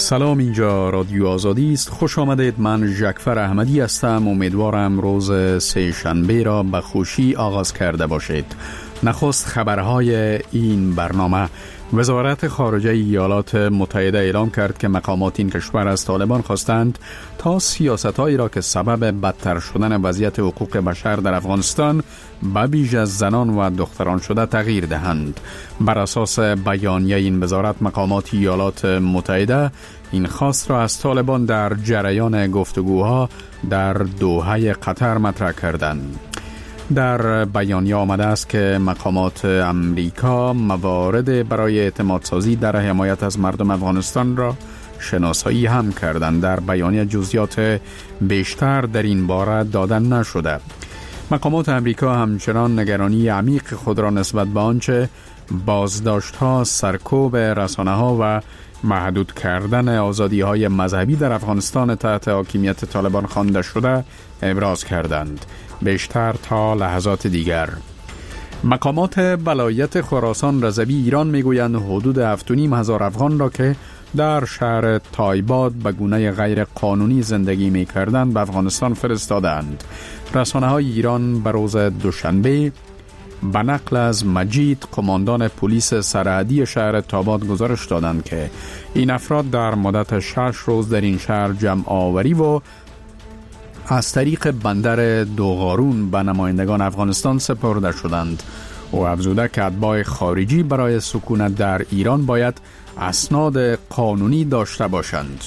سلام، اینجا رادیو آزادی است. خوش آمدید. من ژکفر احمدی هستم. امیدوارم روز سه‌شنبه را به خوشی آغاز کرده باشید. نخست خبرهای این برنامه. وزارت خارجه ایالات متحده اعلام کرد که مقامات این کشور از طالبان خواستند تا سیاست‌هایی را که سبب بدتر شدن وضعیت حقوق بشر در افغانستان به ویژه زنان و دختران شده تغییر دهند. بر اساس بیانیه این وزارت، مقامات ایالات متحده این خواست را از طالبان در جریان گفتگوها در دوحه قطر مطرح کردند. در بیانیه آمده است که مقامات امریکا موارد برای اعتمادسازی در حمایت از مردم افغانستان را شناسایی هم کردند. در بیانیه جزئیات بیشتر در این باره داده نشده. مقامات امریکا همچنان نگرانی عمیق خود را نسبت به آنچه بازداشت‌ها، سرکوب رسانه‌ها و محدود کردن آزادی‌های مذهبی در افغانستان تحت حاکمیت طالبان خوانده شده ابراز کردند. بیشتر تا لحظات دیگر. مقامات ولایت خراسان رضوی ایران میگویند حدود 7,500 افغان را که در شهر تایباد به گونه غیر قانونی زندگی می‌کردند به افغانستان فرستادند. رسانه‌های ایران به روز دوشنبه به نقل از مجید، قماندان پلیس سرحدی شهر تایباد، گزارش دادند که این افراد در مدت 6 روز در این شهر جمع آوری و از طریق بندر دوغارون به نمایندگان افغانستان سپرده شدند. او افزوده که اتباع خارجی برای سکونت در ایران باید اسناد قانونی داشته باشند.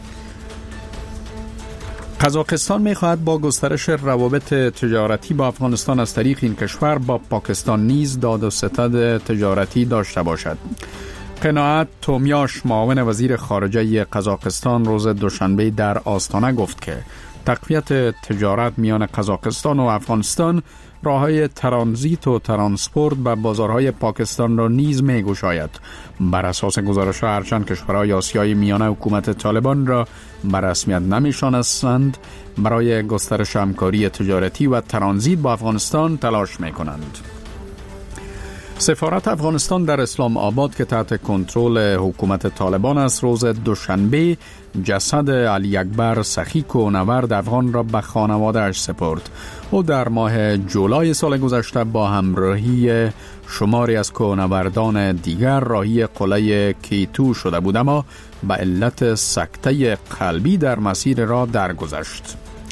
قزاقستان می‌خواهد با گسترش روابط تجارتی با افغانستان از طریق این کشور با پاکستان نیز داد و ستد تجارتی داشته باشد. قناعت تومیاش، معاون وزیر خارجه قزاقستان، روز دوشنبه در آستانه گفت که تقویت تجارت میان قزاقستان و افغانستان راه‌های ترانزیت و ترانسپورت به بازارهای پاکستان را نیز می‌گشاید. بر اساس گزارش‌ها هرچند کشورهای آسیای میانه حکومت طالبان را به رسمیت نمی‌شناسند، برای گسترش همکاری تجارتی و ترانزیت با افغانستان تلاش می‌کنند. سفارت افغانستان در اسلام آباد که تحت کنترل حکومت طالبان است، روز دوشنبه جسد علی اکبر سخی کوهنورد افغان را به خانواده‌اش سپرد. او در ماه جولای سال گذشته با همراهی شماری از کوهنوردان دیگر راهی قلعه کیتو شده بود، اما به علت سکته قلبی در مسیر را درگذشت.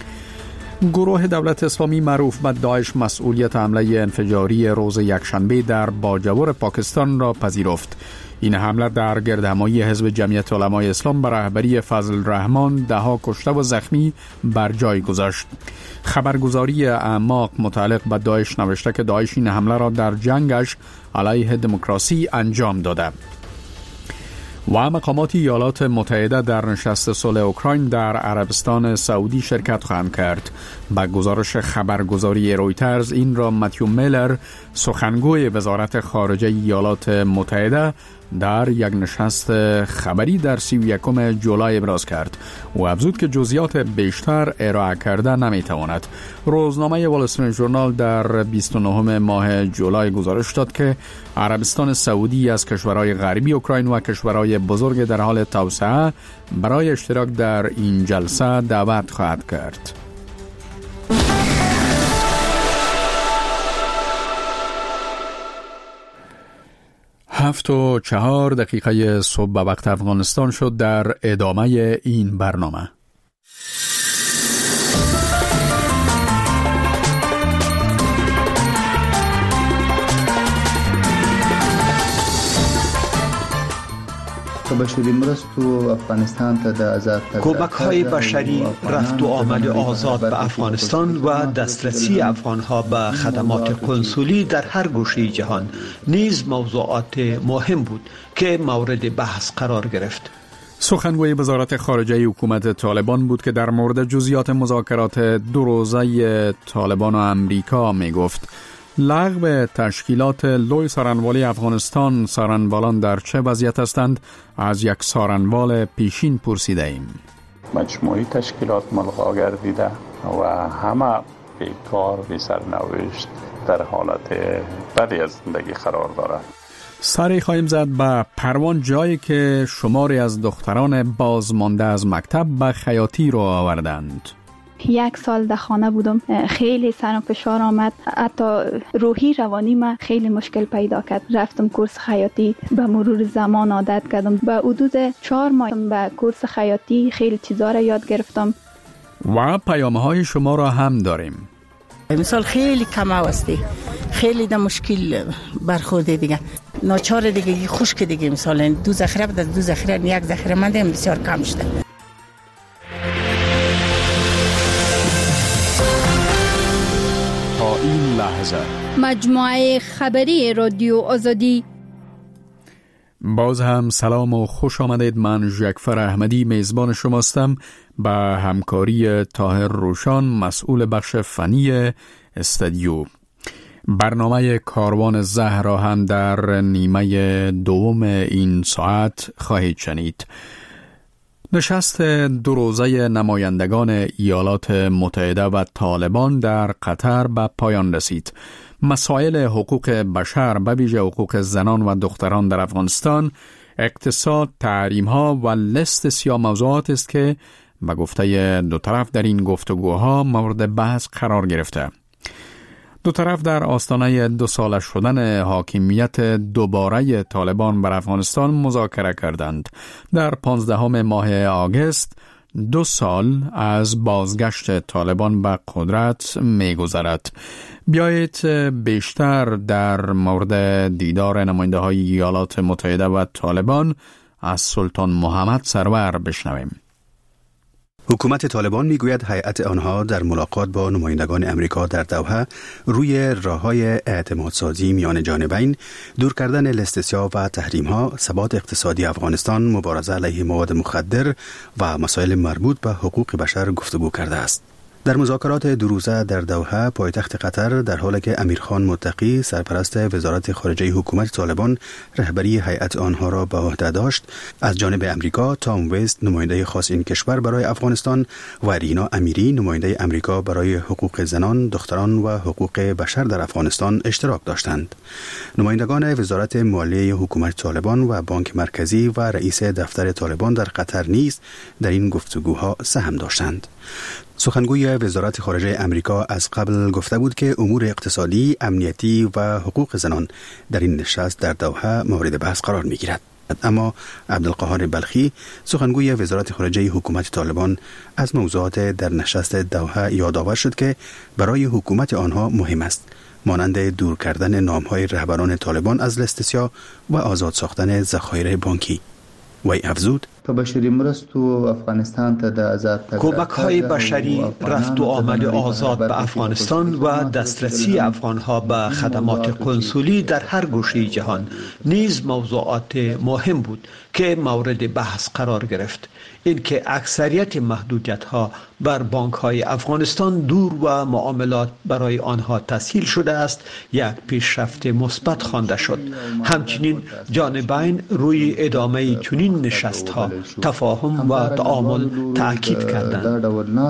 گروه دولت اسلامی معروف به داعش مسئولیت حمله انفجاری روز یکشنبه در باجور پاکستان را پذیرفت. این حمله در گردهمایی حزب جمعیت علمای اسلام به رهبری فضل الرحمن ده‌ها کشته و زخمی بر جای گذاشت. خبرگزاری اعماق متعلق به داعش نوشته که داعش این حمله را در جنگش علیه دموکراسی انجام داده. و مقامات ایالات متحده در نشست صلح اوکراین در عربستان سعودی شرکت خواهند کرد. با گزارش خبرگزاری رویترز این را متیو میلر، سخنگوی وزارت خارجه ایالات متحده، در یک نشست خبری در 31 جولای ابراز کرد. او افزود که جزئیات بیشتر ارائه کرده نمیتواند. روزنامه وال استریت ژورنال در 29 ماه جولای گزارش داد که عربستان سعودی از کشورهای غربی اوکراین و کشورهای بزرگ در حال توسعه برای اشتراک در این جلسه دعوت خواهد کرد. 7:04 صبح به وقت افغانستان شد. در ادامه این برنامه کمک‌های بشری، رفت و آمد آزاد به افغانستان و دسترسی افغان‌ها به خدمات کنسولی در هر گوشه جهان نیز موضوعات مهم بود که مورد بحث قرار گرفت. سخنگوی وزارت خارجه حکومت طالبان بود که در مورد جزئیات مذاکرات دو روزه طالبان و امریکا می گفت. لغو تشکیلات لوی سارنوالی افغانستان، سارنوالان در چه وضعیت هستند؟ از یک سارنوال پیشین پرسیده ایم. مجموعی تشکیلات ملغا گردیده و همه بیکار، بی سرنوشت، در حالت بدی از زندگی قرار دارند. سری خواهیم زد به پروان، جایی که شماری از دختران بازمانده از مکتب به خیاطی رو آوردند. 1 سال در خانه بودم، خیلی سرم فشار آمد، حتی روحی روانی من خیلی مشکل پیدا کرد. رفتم کورس خیاطی، به مرور زمان عادت کردم. به حدود 4 ماه به کورس خیاطی خیلی چیزا را یاد گرفتم. و پیام‌های شما را هم داریم. مثال خیلی کم هستی، خیلی در مشکل برخورده دیگه، ناچار دیگه، خشک دیگه. مثلا 2 ذخیره بود، از 2 ذخیره 1 ذخیره مانده، بسیار کم شده. تا این لحظه مجموعه خبری رادیو آزادی. باز هم سلام و خوش آمدید. من جعفر احمدی میزبان شماستم، به همکاری طاهر روشان مسئول بخش فنی استودیو. برنامه کاروان زهر را هم در نیمه دوم این ساعت خواهید شنید. نشست 2 روزه نمایندگان ایالات متحده و طالبان در قطر به پایان رسید. مسائل حقوق بشر، به ویژه حقوق زنان و دختران در افغانستان، اقتصاد، تحریم‌ها و لیست سیاه موضوعات است که به گفته دو طرف در این گفتگوها مورد بحث قرار گرفته. دو طرف در آستانه 2 ساله شدن حاکمیت دوباره طالبان بر افغانستان مذاکره کردند. در 15 ماه آگوست 2 سال از بازگشت طالبان به قدرت می‌گذرد. بیایید بیشتر در مورد دیدار نماینده های ایالات متحده و طالبان از سلطان محمد سرور بشنویم. حکومت طالبان میگوید هیئت آنها در ملاقات با نمایندگان امریکا در دوحه روی راه‌های اعتمادسازی میان جانبین، دور کردن لیست سیاه و تحریم‌ها، ثبات اقتصادی افغانستان، مبارزه علیه مواد مخدر و مسائل مربوط به حقوق بشر گفتگو کرده است. در مذاکرات 2 روزه در دوحه پایتخت قطر، در حالی که امیرخان متقی سرپرست وزارت خارجه حکومت طالبان رهبری هیئت آنها را به عهده داشت، از جانب امریکا تام ویست نماینده خاص این کشور برای افغانستان و رینا امیری نماینده امریکا برای حقوق زنان، دختران و حقوق بشر در افغانستان اشتراک داشتند. نمایندگان وزارت مالیه حکومت طالبان و بانک مرکزی و رئیس دفتر طالبان در قطر نیز در این گفتگوها سهم داشتند. سخنگوی وزارت خارجه امریکا از قبل گفته بود که امور اقتصادی، امنیتی و حقوق زنان در این نشست در دوحه مورد بحث قرار می گیرد. اما عبدالقاهر بلخی سخنگوی وزارت خارجه حکومت طالبان از موضوعات در نشست دوحه یادآور شد که برای حکومت آنها مهم است، مانند دور کردن نام‌های رهبران طالبان از لیست سیاه و آزاد ساختن ذخایر بانکی. وی افزود: کمک های بشری، رفت و آمد آزاد به افغانستان و دسترسی افغانها به خدمات کنسولی در هر گوشه جهان نیز موضوعات مهم بود که مورد بحث قرار گرفت. اینکه اکثریت محدودیت ها بر بانک های افغانستان دور و معاملات برای آنها تسهیل شده است، یک پیشرفت مثبت خوانده شد. همچنین جانبین روی ادامه چنین نشست ها تفاهم و تعامل تأکید کردند.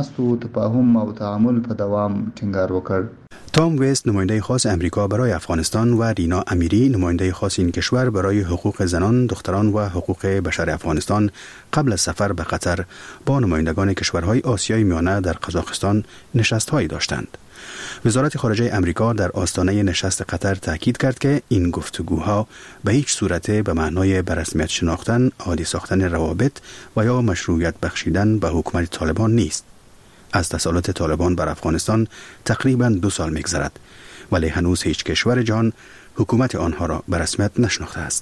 تام ویست نماینده خاص امریکا برای افغانستان و رینا امیری نماینده خاص این کشور برای حقوق زنان، دختران و حقوق بشر افغانستان قبل از سفر به قطر با نمایندگان کشورهای آسیای میانه در قزاقستان نشست‌هایی داشتند. وزارت خارجه امریکا در آستانه نشست قطر تاکید کرد که این گفتگوها به هیچ صورت به معنای به رسمیت شناختن، عادی ساختن روابط و یا مشروعیت بخشیدن به حکومت طالبان نیست. از تسلط طالبان بر افغانستان تقریباً 2 سال می‌گذرد، ولی هنوز هیچ کشور جهان حکومت آنها را به رسمیت نشناخته است.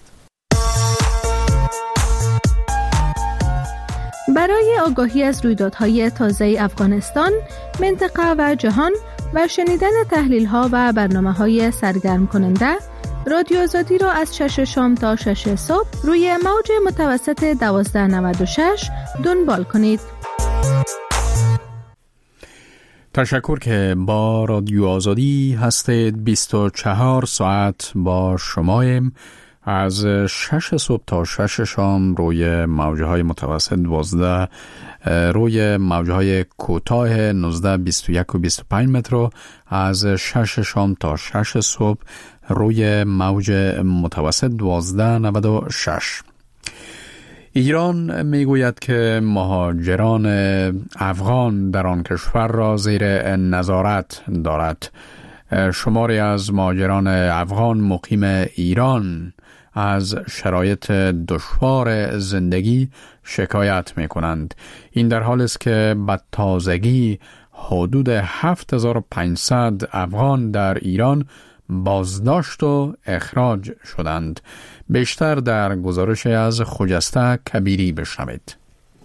برای آگاهی از رویدادهای تازه افغانستان، منطقه و جهان و شنیدن تحلیل‌ها و برنامه‌های سرگرم کننده، رادیو آزادی را از 6 شام تا 6 صبح روی موج متوسط 1296 دنبال کنید. تشکر که با رادیو آزادی هستید. 24 ساعت با شماییم از 6 صبح تا 6 شام روی موجهای متوسط 12، روی موجهای کوتاه 19، 21 و 25 متر و از 6 شام تا 6 صبح روی موج متوسط 12.96. ایران میگوید که مهاجران افغان در آن کشور را زیر نظارت دارد. شماری از مهاجران افغان مقیم ایران از شرایط دشوار زندگی شکایت می کنند. این در حالی است که به تازگی حدود 7500 افغان در ایران بازداشت و اخراج شدند. بیشتر در گزارش از خجسته کبیری بشنوید.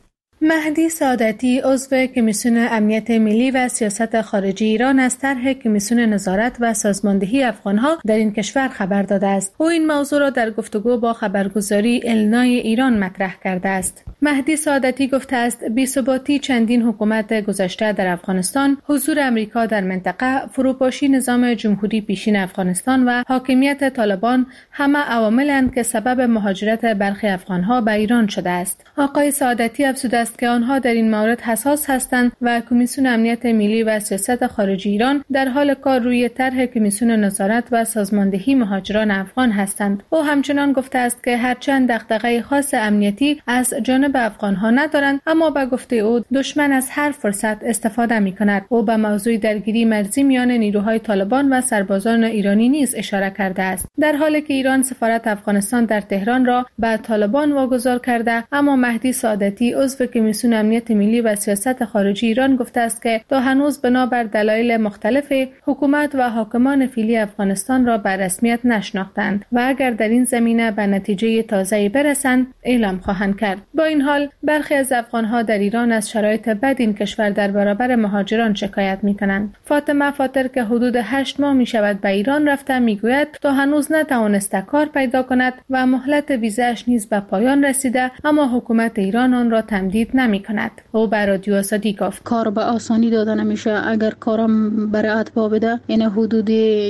مهدی سعادتی عضو کمیسیون امنیت ملی و سیاست خارجی ایران از طرح کمیسیون نظارت و سازماندهی افغانها در این کشور خبر داده است. او این موضوع را در گفتگو با خبرگزاری النای ایران مطرح کرده است. مهدی سعادتی گفته است بی‌ثباتی چندین حکومت گذشته در افغانستان، حضور امریکا در منطقه، فروپاشی نظام جمهوری پیشین افغانستان و حاکمیت طالبان همه عواملند که سبب مهاجرت برخی افغانها به ایران شده است. آقای سعادتی افزوده است که آنها در این مورد حساس هستند و کمیسیون امنیت ملی و سیاست خارجی ایران در حال کار روی طرح کمیسیون نظارت و سازماندهی مهاجران افغان هستند. او همچنان گفته است که هرچند دغدغه خاص امنیتی از جانب افغانها ندارند، اما به گفته او دشمن از هر فرصت استفاده می‌کند. او به موضوع درگیری مرزی میان نیروهای طالبان و سربازان ایرانی نیز اشاره کرده است. در حالی که ایران سفارت افغانستان در تهران را به طالبان واگذار کرده، اما مهدی سعادتی عضو کمیسیون امنیت ملی و سیاست خارجی ایران گفته است که تا هنوز بنابر دلایل مختلف حکومت و حاکمان فعلی افغانستان را به رسمیت نشناختند و اگر در این زمینه به نتیجه تازه‌ای برسند اعلام خواهند کرد. با این حال برخی از افغانها در ایران از شرایط بد این کشور در برابر مهاجران شکایت می‌کنند. فاطمه فاطر که حدود 8 ماه می‌شود به ایران رفته میگوید تا هنوز نتوانسته کار پیدا کند و مهلت ویزاش نیز به پایان رسیده، اما حکومت ایران آن را تمدید نمی‌کند. او بر رادیو آزادی گفت کار به آسانی داده نمیشه. اگر کارم برای اتباع بده این حدود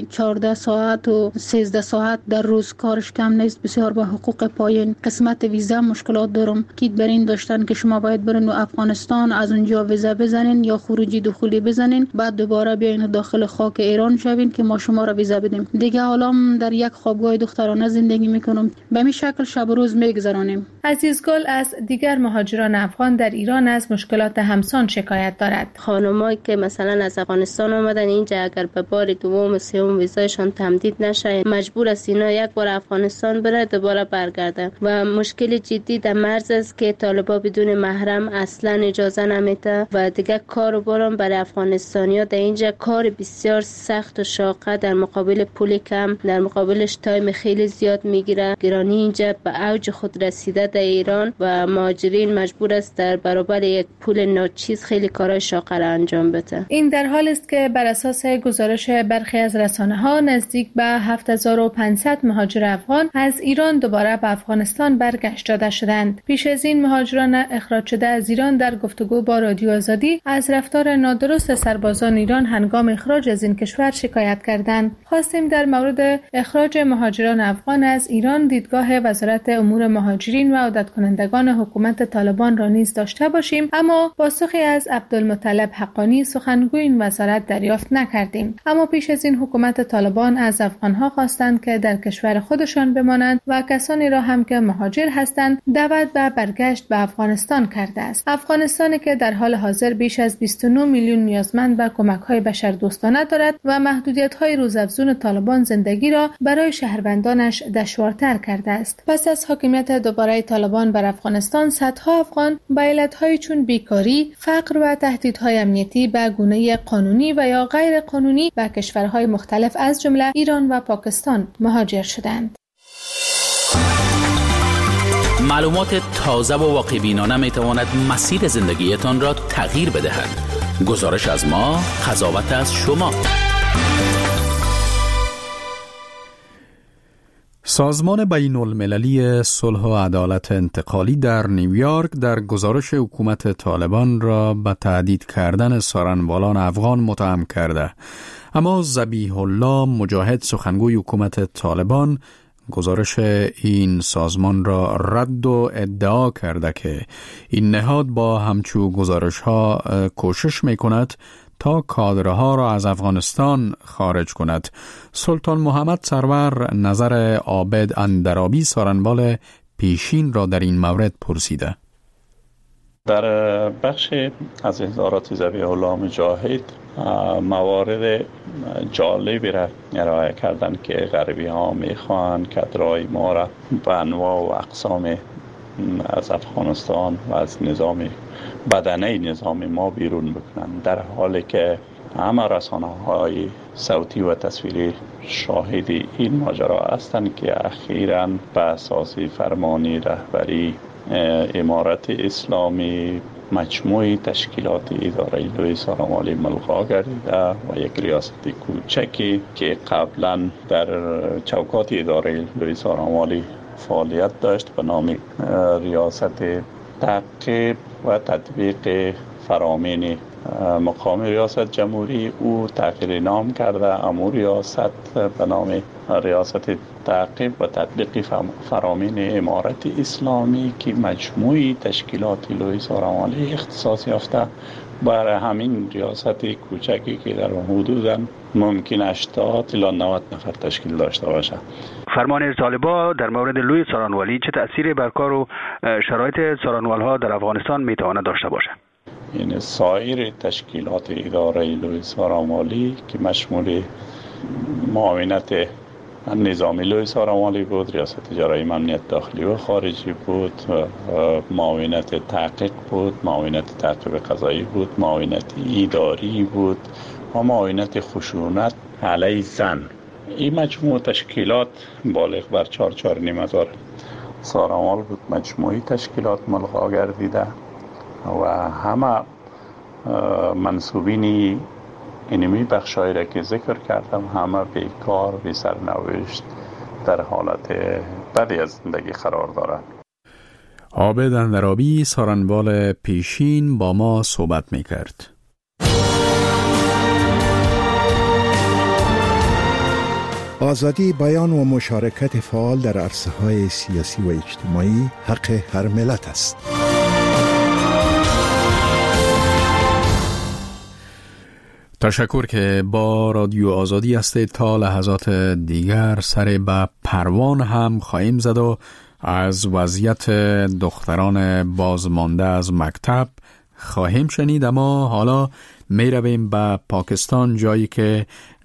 14 ساعت و 13 ساعت در روز کارش کم نیست. بسیار به حقوق پایین قسمت ویزا مشکلات دارم. کید بر این داشتن که شما باید برین افغانستان، از اونجا ویزا بزنین یا خروجی دخولی بزنین، بعد دوباره بیاین داخل خاک ایران شوین که ما شما را ویزا بدیم. دیگه حالا در یک خوابگاه دخترانه زندگی میکنم. به این شکل شب و روز میگذرانیم. عزیزگل از دیگر مهاجران افغان در ایران از مشکلات همسان شکایت دارد. خانمایی که مثلا از افغانستان آمدن اینجا اگر به بار دوم و سوم ویزایشان تمدید نشه، مجبور است اینا یک بار افغانستان بره دوباره برگردن و مشکل جدی در مرز است که طالبا بدون محرم اصلا اجازه نمیده و دیگه کار و بارم برای افغانستانیا در اینجا کار بسیار سخت و شاقه، در مقابل پول کم، در مقابلش تایم خیلی زیاد میگیره. گرانی اینجا به اوج خود رسیده در ایران و مهاجرین مجبور است در برابر یک پول ناچیز خیلی کارهای شاقه را انجام بده. این در حال است که بر اساس گزارش برخی از رسانه‌ها نزدیک به 7500 مهاجر افغان از ایران دوباره به افغانستان برگشت داده شدند. پیش از این مهاجران اخراج شده از ایران در گفتگو با رادیو آزادی از رفتار نادرست سربازان ایران هنگام اخراج از این کشور شکایت کردند. خواستیم در مورد اخراج مهاجران افغان از ایران دیدگاه وزارت امور مهاجرین و عادت کنندگان حکومت طالبان را نیز داشته باشیم، اما پاسخی از عبدالمطلب حقانی سخنگوی این وزارت دریافت نکردیم. اما پیش از این حکومت طالبان از افغانها خواستند که در کشور خودشان بمانند و کسانی را هم که مهاجر هستند دعوت به برگشت به افغانستان کرده است. افغانستانی که در حال حاضر بیش از 29 میلیون نیازمند به کمک‌های بشردوستانه دارد و محدودیت‌های روزافزون طالبان زندگی را برای شهروندانش دشوارتر کرده است. پس از حاکمیت دوباره طالبان بر افغانستان، صدها افغان با علت‌های چون بیکاری، فقر و تهدیدهای امنیتی به گونه قانونی و یا غیر قانونی به کشورهای مختلف از جمله ایران و پاکستان مهاجر شدند. معلومات تازه و واقع‌بینانه می‌تواند مسیر زندگیتان را تغییر بدهد. گزارش از ما، قضاوت از شما. سازمان بین المللی صلح و عدالت انتقالی در نیویورک در گزارش حکومت طالبان را به تهدید کردن سارنوالان افغان متهم کرده، اما ذبیح الله مجاهد سخنگوی حکومت طالبان گزارش این سازمان را رد و ادعا کرده که این نهاد با همچو گزارش ها کوشش می کند تا کادرها را از افغانستان خارج کند. سلطان محمد سرور نظر عابد اندرابی سارنوال پیشین را در این مورد پرسیده. در بخش از اظهارات ذبیح الله مجاهد موارد جالبی را ارائه کردن که غربی ها میخوان کادرهای ما را به انواع و اقسام از افغانستان و از نظام بدنه نظام ما بیرون بکنن، در حالی که همه رسانه‌های صوتی و تصویری شاهد این ماجرا هستند که اخیراً به اساس فرمانی رهبری امارت اسلامی مجموعه تشکیلات اداره لوی سارنوالی ملغا گردیده و یک ریاست کوچکی که قبلا در چوکات اداره لوی سارنوالی فعالیت داشت به نام ریاست تعقیب و تطبیق فرامین مقام ریاست جمهوری او تغییر نام کرده. امور ریاست به نام ریاست تعقیب و تطبیق فرامین امارت اسلامی که مجموعی تشکیلات لوی سارنوالی اختصاص یافته برای همین ریاست کوچکی که در حدوداً ممکن 80 الی 90 نفر تشکیل داشته باشه. فرمان طالبان در مورد لوی سارنوالی چه تأثیری بر کار و شرایط سارنوال‌ها در افغانستان میتواند داشته باشد؟ یعنی سایر تشکیلات اداره لوی سارنوالی که مشمول معاونت نظام لوی سارنوالی بود، ریاست جرایم امنیت داخلی و خارجی بود، معاونت تحقیق بود، معاونت تعقیب قضایی بود، معاونت اداری بود و معاونت خشونت علیه زن. این مجموع تشکیلات بالغ بر 4,500 سارنوال بود. مجموعی تشکیلات ملغا گردیده و همه منصوبین اینمی بخشایی را که ذکر کردم همه بیکار، بی سرنوشت، در حالت بدی از زندگی قرار دارند. عابد اندرابی سارنوال پیشین با ما صحبت میکرد. آزادی بیان و مشارکت فعال در عرصه‌های سیاسی و اجتماعی حق هر ملت است. تشکر که با رادیو آزادی هستید. تا لحظات دیگر سر به پروان هم خواهیم زد و از وضعیت دختران بازمانده از مکتب خواهیم شنید. اما حالا می رویم به پاکستان، جایی که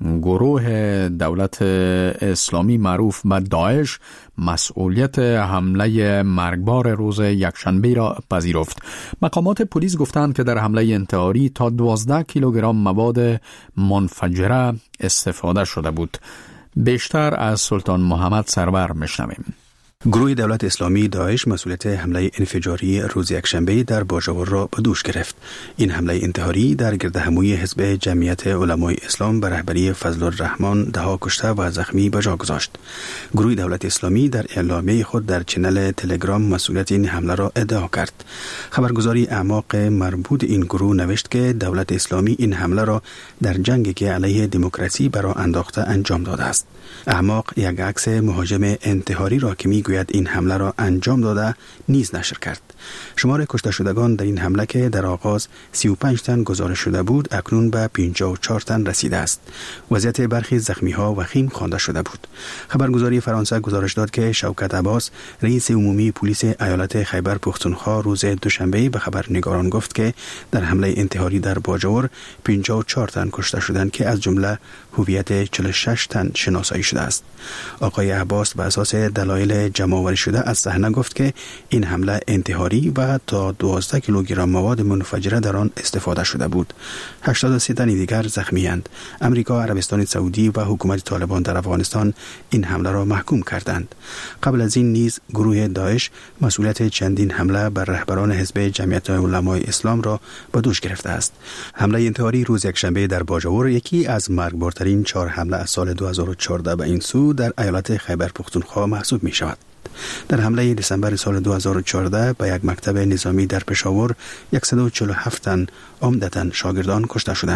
گروه دولت اسلامی معروف به داعش مسئولیت حمله مرگبار روز یکشنبه را پذیرفت. مقامات پلیس گفتند که در حمله انتحاری تا 12 کیلوگرم مواد منفجره استفاده شده بود. بیشتر از سلطان محمد سرور میشنویم. گروه دولت اسلامی داعش مسئولیت حمله انفجاری روز یکشنبه در باجاور را به دوش گرفت. این حمله انتحاری در گردهموی حزب جمعیت علمای اسلام به رهبری فضل الرحمن دهها کشته و زخمی به جا گذاشت. گروه دولت اسلامی در اعلامیه خود در چنل تلگرام مسئولیت این حمله را ادعا کرد. خبرگزاری اعماق مربوط این گروه نوشت که دولت اسلامی این حمله را در جنگی که علیه دموکراسی برا انداخته انجام داده است. اعماق یک عکس مهاجم انتحاری را که میگوید این حمله را انجام داده نیز نشر کرد. شمار کشته شدگان در این حمله که در آغاز 35 تن گزارش شده بود اکنون به 54 تن رسیده است. وضعیت برخی زخمی ها وخیم خوانده شده بود. خبرگزاری فرانسه گزارش داد که شوکت عباس رئیس عمومی پلیس ایالت خیبر پختونخوا روز دوشنبه به خبرنگاران گفت که در حمله انتحاری در باجاور 54 تن کشته شدند که از جمله هویت 46 تن شناسایی شده است. آقای عباس به اساس دلایل جمع‌آوری شده از صحنه گفت که این حمله انتحاری و تا 12 کیلوگرم مواد منفجره در آن استفاده شده بود. 83 تن دیگر زخمی‌اند. امریکا، عربستان سعودی و حکومت طالبان در افغانستان این حمله را محکوم کردند. قبل از این نیز گروه داعش مسئولیت چندین حمله بر رهبران حزب جمعیت علمای اسلام را به دوش گرفته است. حمله انتحاری روز یکشنبه در باجاور یکی از مرگبارترین 4 حمله از سال 2014 به این سو در ایالت خیبر پختونخوا محسوب می شود. در حمله دسامبر سال 2014 به یک مکتب نظامی در پشاور 147 تن عمدتاً شاگردان کشته شدند.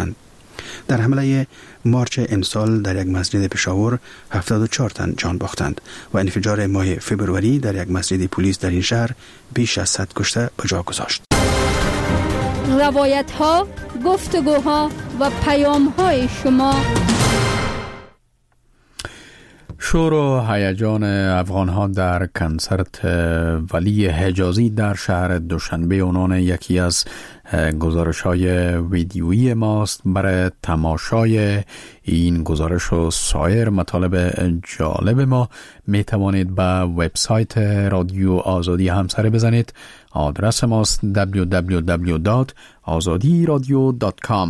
در حمله مارچ امسال در یک مسجد پشاور 74 تن جان باختند و انفجار ماه فبروری در یک مسجد پلیس در این شهر بیش از 100 کشته به جا گذاشت. روایت ها، گفتگوها و پیام های شما. شور و هیجان افغان‌ها در کنسرت ولی حجازی در شهر دوشنبه عنوان یکی از گزارش‌های ویدیویی ماست. برای تماشای این گزارش و سایر مطالب جالب ما می توانید به وبسایت رادیو آزادی هم سر بزنید. آدرس ماست www.azadiradio.com.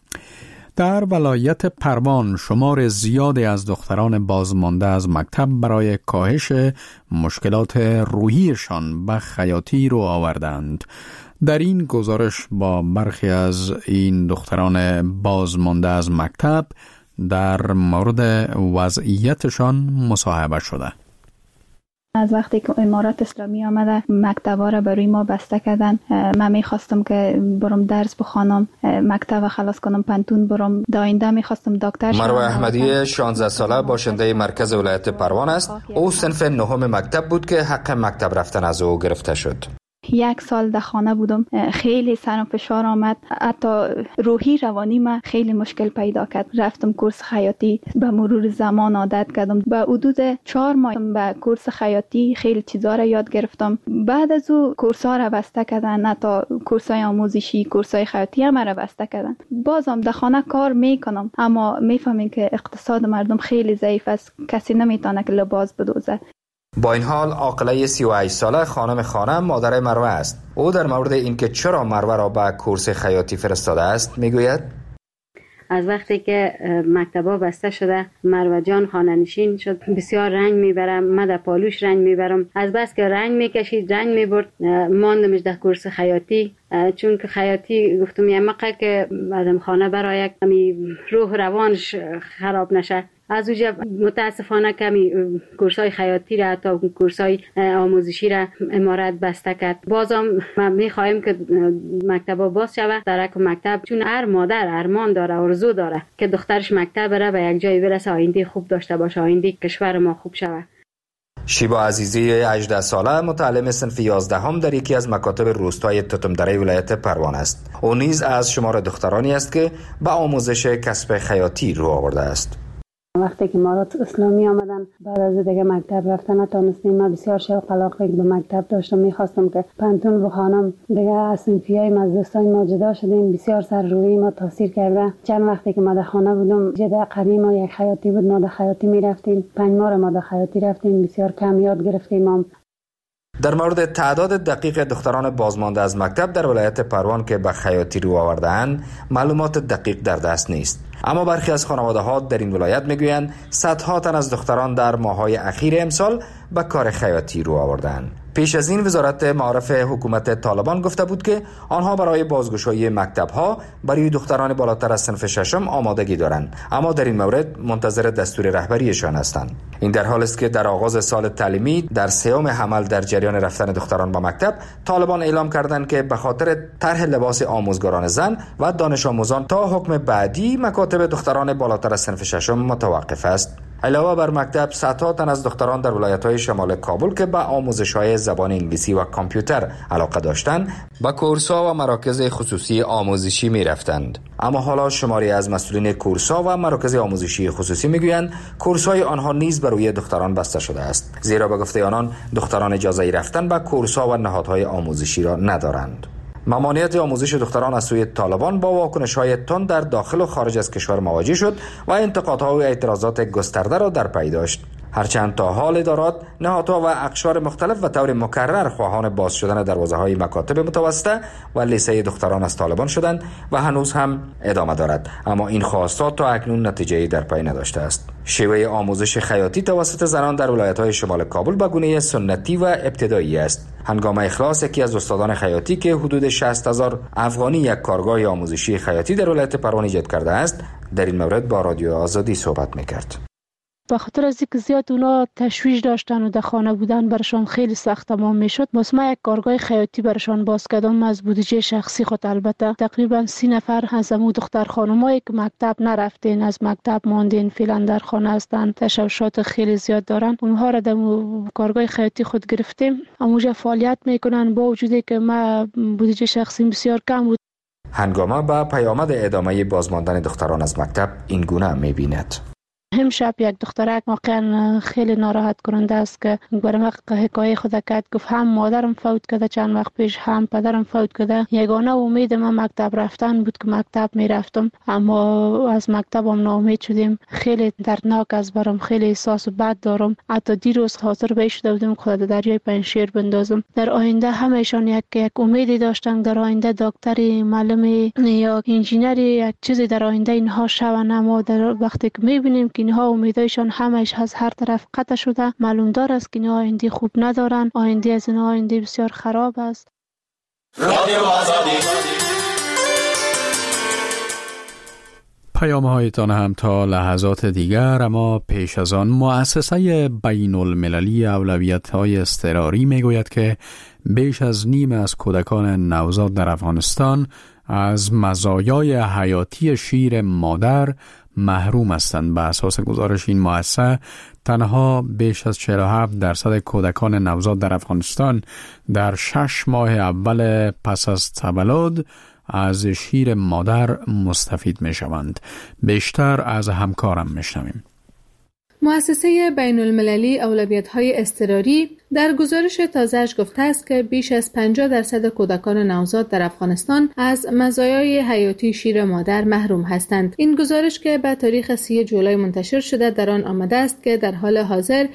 در ولایت پروان شمار زیادی از دختران بازمانده از مکتب برای کاهش مشکلات روحیشان به خیاطی رو آوردند. در این گزارش با برخی از این دختران بازمانده از مکتب در مورد وضعیتشان مصاحبه شده. از وقتی که امارات اسلامی آمده مکتبا را برای ما بسته کردن. من میخواستم که برم درس بخوانم، مکتب خلاص کنم، پنتون برم. داینده میخواستم دکتر شم. مروه احمدی 16 ساله باشنده مرکز ولایت پروان است. او صنف نهم مکتب بود که حق مکتب رفتن از او گرفته شد. 1 سال در خانه بودم، خیلی سر و فشار آمد، حتی روحی روانی من خیلی مشکل پیدا کرد. رفتم کورس خیاطی، به مرور زمان عادت کردم. به حدود 4 ماه به کورس خیاطی خیلی چیزا را یاد گرفتم. بعد از او کورس ها را بسته کردن، حتی کورس های آموزشی، کورس های خیاطی هم را بسته کردن. بازم در خانه کار میکنم، اما میفهمم که اقتصاد مردم خیلی ضعیف است، کسی نمیتونه که لباس بدوزه. با این حال عاقله 38 ساله خانم خانم مادر مروه است. او در مورد اینکه چرا مروه را به کورس خیاطی فرستاده است میگوید: از وقتی که مکتبا بسته شده مروه جان خانه نشین شد، بسیار رنگ میبرم، من در پالوش رنگ میبرم. از بس که رنگ میکشید رنگ میبرد، ماندمش در کورس خیاطی. چون که خیاطی گفتم یه مقه که آدم خانه برای کمی روح روانش خراب نشه. از اونجا متاسفانه کمی کورسای خیاطی را تا کورسای آموزشی را امارات بسته کرد. بازم ما میخواهیم که مکتبا باز شود. در یک مکتب، چون هر مادر ارمان داره، آرزو داره که دخترش مکتب بره و یک جایی برسه، آینده خوب داشته باشه، آینده کشور ما خوب شود. شیبا عزیزی 18 ساله متعلم صنف 11 در یکی از مکاتب روستای تتمدره ولایت پروان است. او نیز از شمار دخترانی است که به آموزش کسب خیاطی رو آورده است. وقتی که امارات اسلامی آمدن بعد از دیگه مکتب رفتن نتونستیم. من بسیار شوق علاقه به مکتب داشتم، میخواستم که پنتون بخوانم. دیگه از صنفیای مزدستای ما جدا شدیم، بسیار سر روی ما تاثیر کرده. چند وقتی که ما در خانه بودم جدا قریب ما یک خیاطی بود، ما در خیاطی میرفتیم. 5 ماه ما در خیاطی رفتیم، بسیار کم یاد گرفتیم. در مورد تعداد دقیق دختران بازمانده از مکتب در ولایت پروان که به خیاطی رو آورده‌اند معلومات دقیق در دست نیست. اما برخی از خانواده‌ها در این ولایت میگویند صدها تن از دختران در ماه‌های اخیر امسال به کار خیاطی رو آوردند. پیش از این وزارت معارف حکومت طالبان گفته بود که آنها برای بازگشایی مکتب‌ها برای دختران بالاتر از صنف 6 آمادگی دارند، اما در این مورد منتظر دستور رهبریشان هستند. این در حالی است که در آغاز سال تعلیمی در 3ام حمل در جریان رفتن دختران به مکتب، طالبان اعلام کردند که به خاطر طرح لباس آموزگاران زن و دانش آموزان تا حکم بعدی مکاتب دختران بالاتر از صنف 6 متوقف است. علاوه بر مکتب، صدها تن از دختران در ولایت‌های شمال کابل که به آموزش‌های زبان انگلیسی و کامپیوتر علاقه داشتند، به کورس‌ها و مراکز خصوصی آموزشی می‌رفتند. اما حالا شماری از مسئولین کورس‌ها و مراکز آموزشی خصوصی می‌گویند کورس‌های آنها نیز بر روی دختران بسته شده است، زیرا به گفته آنان دختران اجازه رفتن به کورس‌ها و نهادهای آموزشی را ندارند. ممانعت آموزش دختران از سوی طالبان با واکنش‌های تند در داخل و خارج از کشور مواجه شد و انتقادها و اعتراضات گسترده را در پی داشت. هرچند تا حال ادارات، نهادها و اقشار مختلف و طور مکرر خواهان باز شدن دروازه‌های مکاتب متوسطه و لیسه دختران از طالبان شدند و هنوز هم ادامه دارد، اما این خواستات تا اکنون نتیجه‌ای در پی نداشته است. شیوه آموزش خیاطی توسط زنان در ولایت‌های شمال کابل به گونه سنتی و ابتدایی است. هنگام اخلاص یکی از استادان خیاطی که حدود 60,000 افغانی یک کارگاه آموزشی خیاطی در ولایت پروان ایجاد کرده است، در این مورد با رادیو آزادی صحبت می‌کرد. به خاطر از اینکه زیاد اونا تشویش داشتن و در خانه بودن برشان خیلی سخت تمام میشد. ما یک کارگاه خیاطی برشان باز کردم از بودجه شخصی خود. البته تقریبا 30 نفر از امو دختر خانمایی که مکتب نرفتین، از مکتب ماندین، فعلا در خانه هستن، تشوشات خیلی زیاد دارن، اونها را در کارگاه خیاطی خود گرفتیم. اموجه فعالیت میکنن با وجودی که ما بودجه شخصی بسیار کم بود. هنگامه به پیامد ادامه بازماندن دختران از مکتب این گونه می‌بیند. امشب یک دخترک واقعا خیلی ناراحت کننده است که برام حکایت خود کرد. گفت هم مادرم فوت کرده چند وقت پیش، هم پدرم فوت کرده. یگانه امید من مکتب رفتن بود که مکتب میرفتم، اما از مکتبم ناامید شدیم. خیلی دردناک است برام، خیلی احساس بد دارم. حتی دیروز حاضر به شده بودم خود دریای پنجشیر بندازم. در آینده همهشان یک امیدی داشتن، در آینده دکتری، معلمی یا انجینری، یک چیزی در آینده اینها شون. اما در وقتی که میبینیم که اینها امیدایشان همش از هر طرف قطع شده، معلوم دار است که اینها آینده خوب ندارن. آینده از اینها آینده بسیار خراب است. پیام هایتان هم تا لحظات دیگر. اما پیش از آن مؤسسه بین المللی اولویت های اضطراری می گوید که بیش از نیم از کودکان نوزاد در افغانستان از مزایای حیاتی شیر مادر محروم هستند. به اساس گزارش این مؤسسه تنها بیش از 47% کودکان نوزاد در افغانستان در 6 ماه اول پس از تولد از شیر مادر مستفید می شوند. بیشتر از همکارم می شنویم. مؤسسه بین المللی اولویت‌های اضطراری در گزارش تازه‌اش گفته است که بیش از 50% کودکان نوزاد در افغانستان از مزایای حیاتی شیر مادر محروم هستند. این گزارش که به تاریخ 30 جولای منتشر شده در آن آمده است که در حال حاضر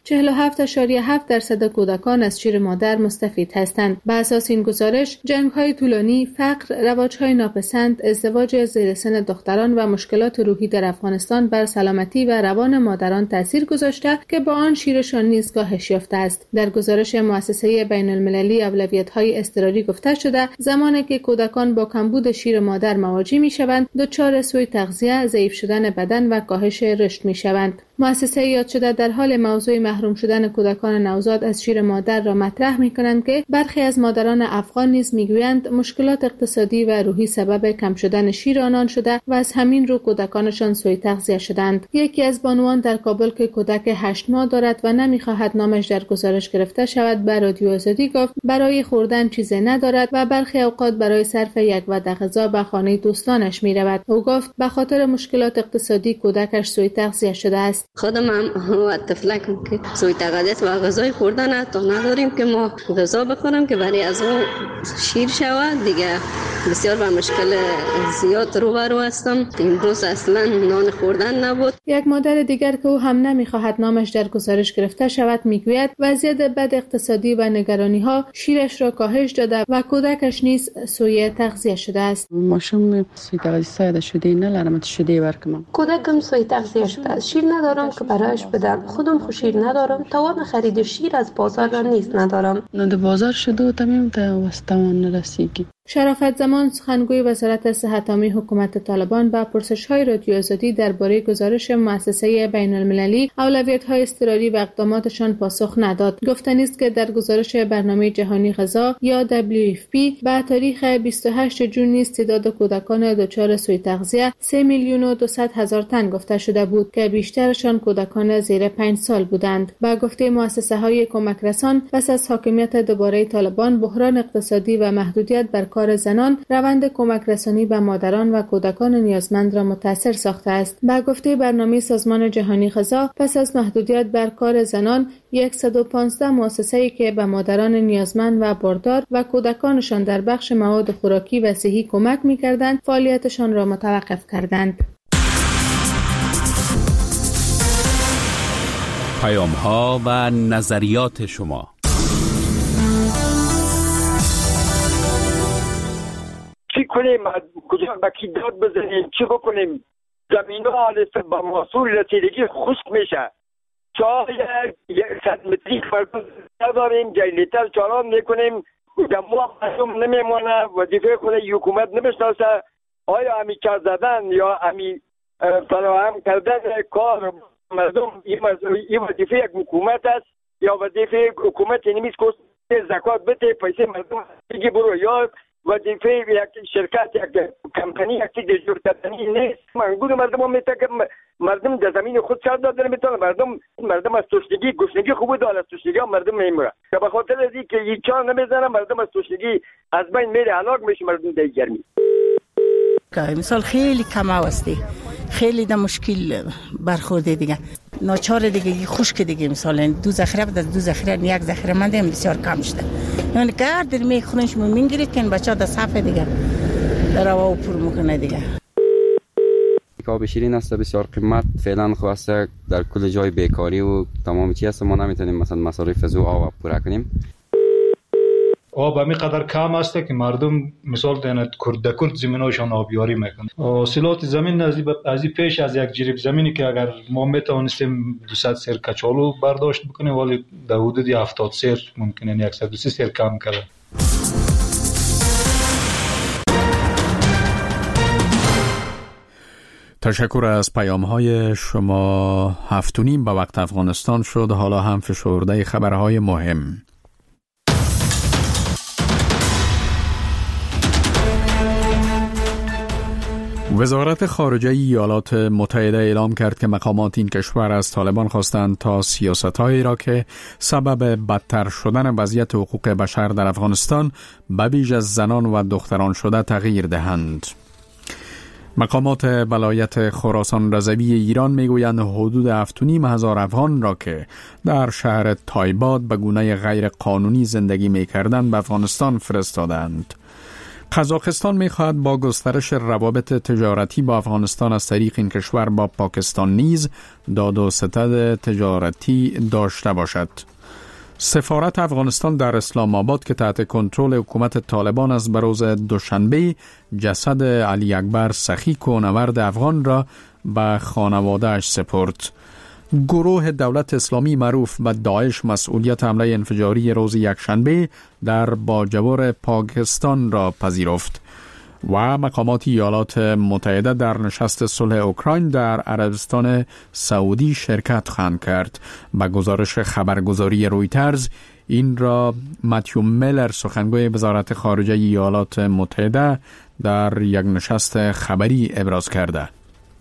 47.7% کودکان از شیر مادر مستفید هستند. به اساس این گزارش، جنگ‌های طولانی، فقر، رواج‌های ناپسند، ازدواج زیر سن دختران و مشکلات روحی در افغانستان بر سلامتی و روان مادران تاثیر گذاشته که با آن شیرشان نیز کاهش یافته است. در گزارش مؤسسه بین المللی اولویت‌های اضطراری گفته شده زمانی که کودکان با کمبود شیر مادر مواجه می‌شوند، دچار سوء تغذیه، ضعیف شدن بدن و کاهش رشد می‌شوند. مؤسسه یاد شده در حال موضوع محروم شدن کودکان نوزاد از شیر مادر را مطرح می‌کنند که برخی از مادران افغان نیز می‌گویند مشکلات اقتصادی و روحی سبب کم شدن شیر آنان شده و از همین رو کودکانشان سوء تغذیه شدند. یکی از بانوان در کابل که کودک 8 ماه دارد و نمی‌خواهد نامش در گزارش گرفته شود به رادیو آزادی گفت برای خوردن چیزی ندارد و برخی اوقات برای صرف یک وعده غذا به خانه دوستانش می‌رود. او گفت به خاطر مشکلات اقتصادی کودکش سوء تغذیه شده است. خودم هم و طفلکم که سوی تغذیه و غذای خوردن تا نداریم که ما غذا بخورم که برای از اون شیر شود دیگه. بسیار با مشکل زیاد روبرو هستم. امروز اصلا نان خوردن نبود. یک مادر دیگر که او هم نمیخواهد نامش در گزارش گرفته شود میگوید وضعیت بد اقتصادی و نگرانی ها شیرش را کاهش داده و کودکش نیز سوی تغذیه شده است. ماشم سوی تغذیه ساده شده نه لرمت شده ورکم. کودکم سوی تغذیه شده. شیر ندارم که برایش بدم. خودم خوشیر ندارم. توان خرید شیر از بازار را نیز ندارم. نه در بازار شده تمام تا وستوان نرسیگی. شرافت زمان سخنگوی وزارت صحت عامه حکومت طالبان با پرسش‌های رادیو آزادی درباره گزارش مؤسسه بین المللی اولویت‌های اضطراری و اقداماتشان پاسخ نداد. گفتنی است که در گزارش برنامه جهانی غذا یا WFP به تاریخ 28 جون نیز تعداد کودکان دچار سوء تغذیه 3,200,000 تن گفته شده بود که بیشترشان کودکان زیر 5 سال بودند. با گفته مؤسسه‌های کمک رسان پس از حاکمیت دوباره طالبان، بحران اقتصادی و محدودیت بر کار زنان روند کمک رسانی به مادران و کودکان نیازمند را متاثر ساخته است. با گفته برنامه سازمان جهانی غذا، پس از محدودیت بر کار زنان 115 مؤسسه‌ای که به مادران نیازمند و باردار و کودکانشان در بخش مواد خوراکی و صحی کمک می‌کردند، فعالیتشان را متوقف کردند. پیام‌ها و نظریات شما. چی کنیم؟ کجا با کی داد بزنیم؟ چی بکنیم؟ زمین‌ها با محصول رسیدگی خشک میشه. شاید 100 متری فرق نداریم، جلیتر چالان میکنیم، جمعه معصوم نمیمونه، وظیفه خود حکومت نمیشناسه. آیا همی کار زدن یا همی فراهم کردن کار مردم این وظیفه یک حکومت است یا وظیفه حکومت نیست که زکات بده پیسه مردم بگی برو، یا وظیفه یک شرکت یک کمپانی یک چیز جور کردنی نیست. منگور مردم میتونه که مردم در زمین خود کار دادن میتونه. مردم از تشنگی گشنگی خوب داره، از تشنگی مردم میمیره که به خاطر از اینکه هیچ چا نمیزنه مردم از تشنگی از بین میره، هلاک میشه مردم در گرمی. مثال خیلی کم هستی، خیلی در مشکل برخورده دیگه، ناچار دیگه خشک دیگه. مثلا دو ذخیره بود، از دو ذخیره یک ذخیره منده بسیار کم شده. یعنی گرد میخونش میگیرید که بچا در صفحه دیگه در هوا پر میکنه دیگه. آب شیرین است بسیار قیمت، فعلا خواسته در کل جای بیکاری و تمام چیز است، ما نمیتونیم مثلا مصارف از آب پورا کنیم. آب همی قدر کم است که مردم مثال دهند کرد زمیناشان آبیاری میکنند. حاصلات زمین از این پیش از یک جریب زمینی که اگر ما میتوانستیم 200 سیر کچالو برداشت بکنیم ولی در حدود 70 سیر ممکنه 130 سیر کم کرده. تشکر از پیام‌های شما. 7:30 به وقت افغانستان شد. حالا هم فشرده خبرهای مهم. وزارت خارجه ایالات متحده اعلام کرد که مقامات این کشور از طالبان خواستند تا سیاست‌هایی را که سبب بدتر شدن وضعیت حقوق بشر در افغانستان به ویژه از زنان و دختران شده تغییر دهند. مقامات ولایت خراسان رضوی ایران میگویند حدود 7,500 افغان را که در شهر تایباد به گونه غیر قانونی زندگی می‌کردند به افغانستان فرستادند. قزاقستان می‌خواهد با گسترش روابط تجارتی با افغانستان از طریق این کشور با پاکستان نیز داد و ستد تجارتی داشته باشد. سفارت افغانستان در اسلام آباد که تحت کنترل حکومت طالبان است به روز دوشنبه جسد علی اکبر سخی کوهنورد افغان را به خانواده‌اش سپرد. گروه دولت اسلامی معروف به داعش مسئولیت حمله انفجاری روز یکشنبه در باجوور پاکستان را پذیرفت و مقامات ایالات متحده در نشست صلح اوکراین در عربستان سعودی شرکت خواهند کرد. به گزارش خبرگزاری رویترز این را متیو میلر سخنگوی وزارت خارجه ایالات متحده در یک نشست خبری ابراز کرده.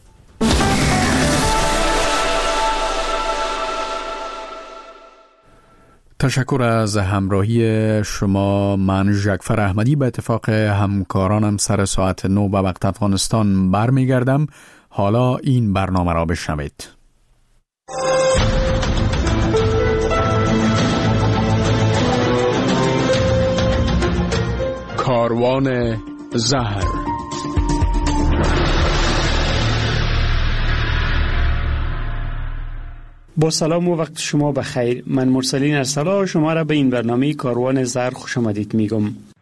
تشکر از همراهی شما. من جعفر احمدی به اتفاق همکارانم سر ساعت 9 به وقت افغانستان برمیگردم. حالا این برنامه را بشنوید. کاروان زهر. با سلام و وقت شما بخیر. من مرسلین ارسلا شما را به این برنامه کاروان زهر خوش آمدید میگم.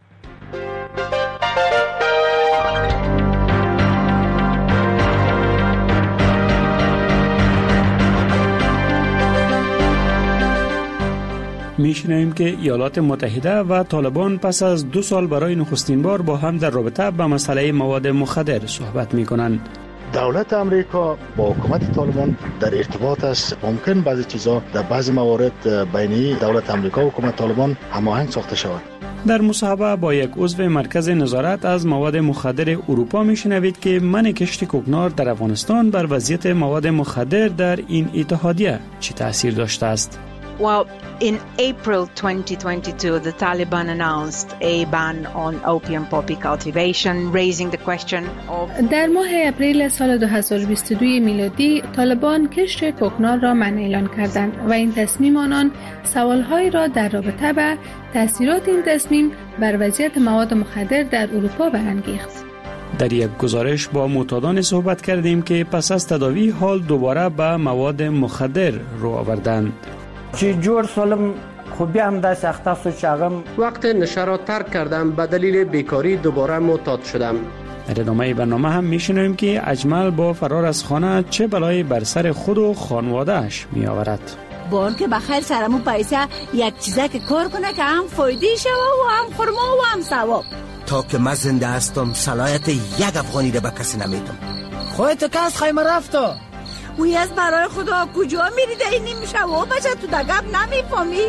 میشنویم که ایالات متحده و طالبان پس از 2 سال برای نخستین بار با هم در رابطه به مسئله مواد مخدر صحبت میکنند. دولت امریکا با حکومت طالبان در ارتباط است. ممکن بعضی چیزا در بعضی موارد بین دولت امریکا و حکومت طالبان هماهنگ ساخته شود. در مصاحبه با یک عضو مرکز نظارت از مواد مخدر اروپا میشنوید که منع کشت کوکنار در افغانستان بر وضعیت مواد مخدر در این اتحادیه چه تأثیر داشته است. Well, in April 2022, the Taliban announced a ban on opium poppy cultivation, raising the question of... در ماه اپریل سال 2022 میلادی، طالبان کشت کوکنار را منع اعلان کردند و این تصمیم آنان سوالهایی را در رابطه به تأثیرات این تصمیم بر وضعیت مواد مخدر در اروپا برانگیخت. در یک گزارش با معتادان صحبت کردیم که پس از تداوی حال دوباره به مواد مخدر رو آوردند. چی جور سالم خوبی هم دست اخته سوچاغم وقت نشه را ترک کردم به دلیل بیکاری دوباره معتاد شدم. در ادامه برنامه هم میشنویم که اجمل با فرار از خانه چه بلایی بر سر خود و خانواده‌اش می آورد. بار که بخیر سرمو پیسه یک چیزه که کار کنه که هم فایده شوه و هم خرما و هم ثواب. تا که من زنده هستم صلاحیت یک افغانی را به کسی نمیدم. خودت کس خیمه رفتو گوی از برای خدا کجا میری ده این نمیشه و بچه تو دگب نمیفهمی.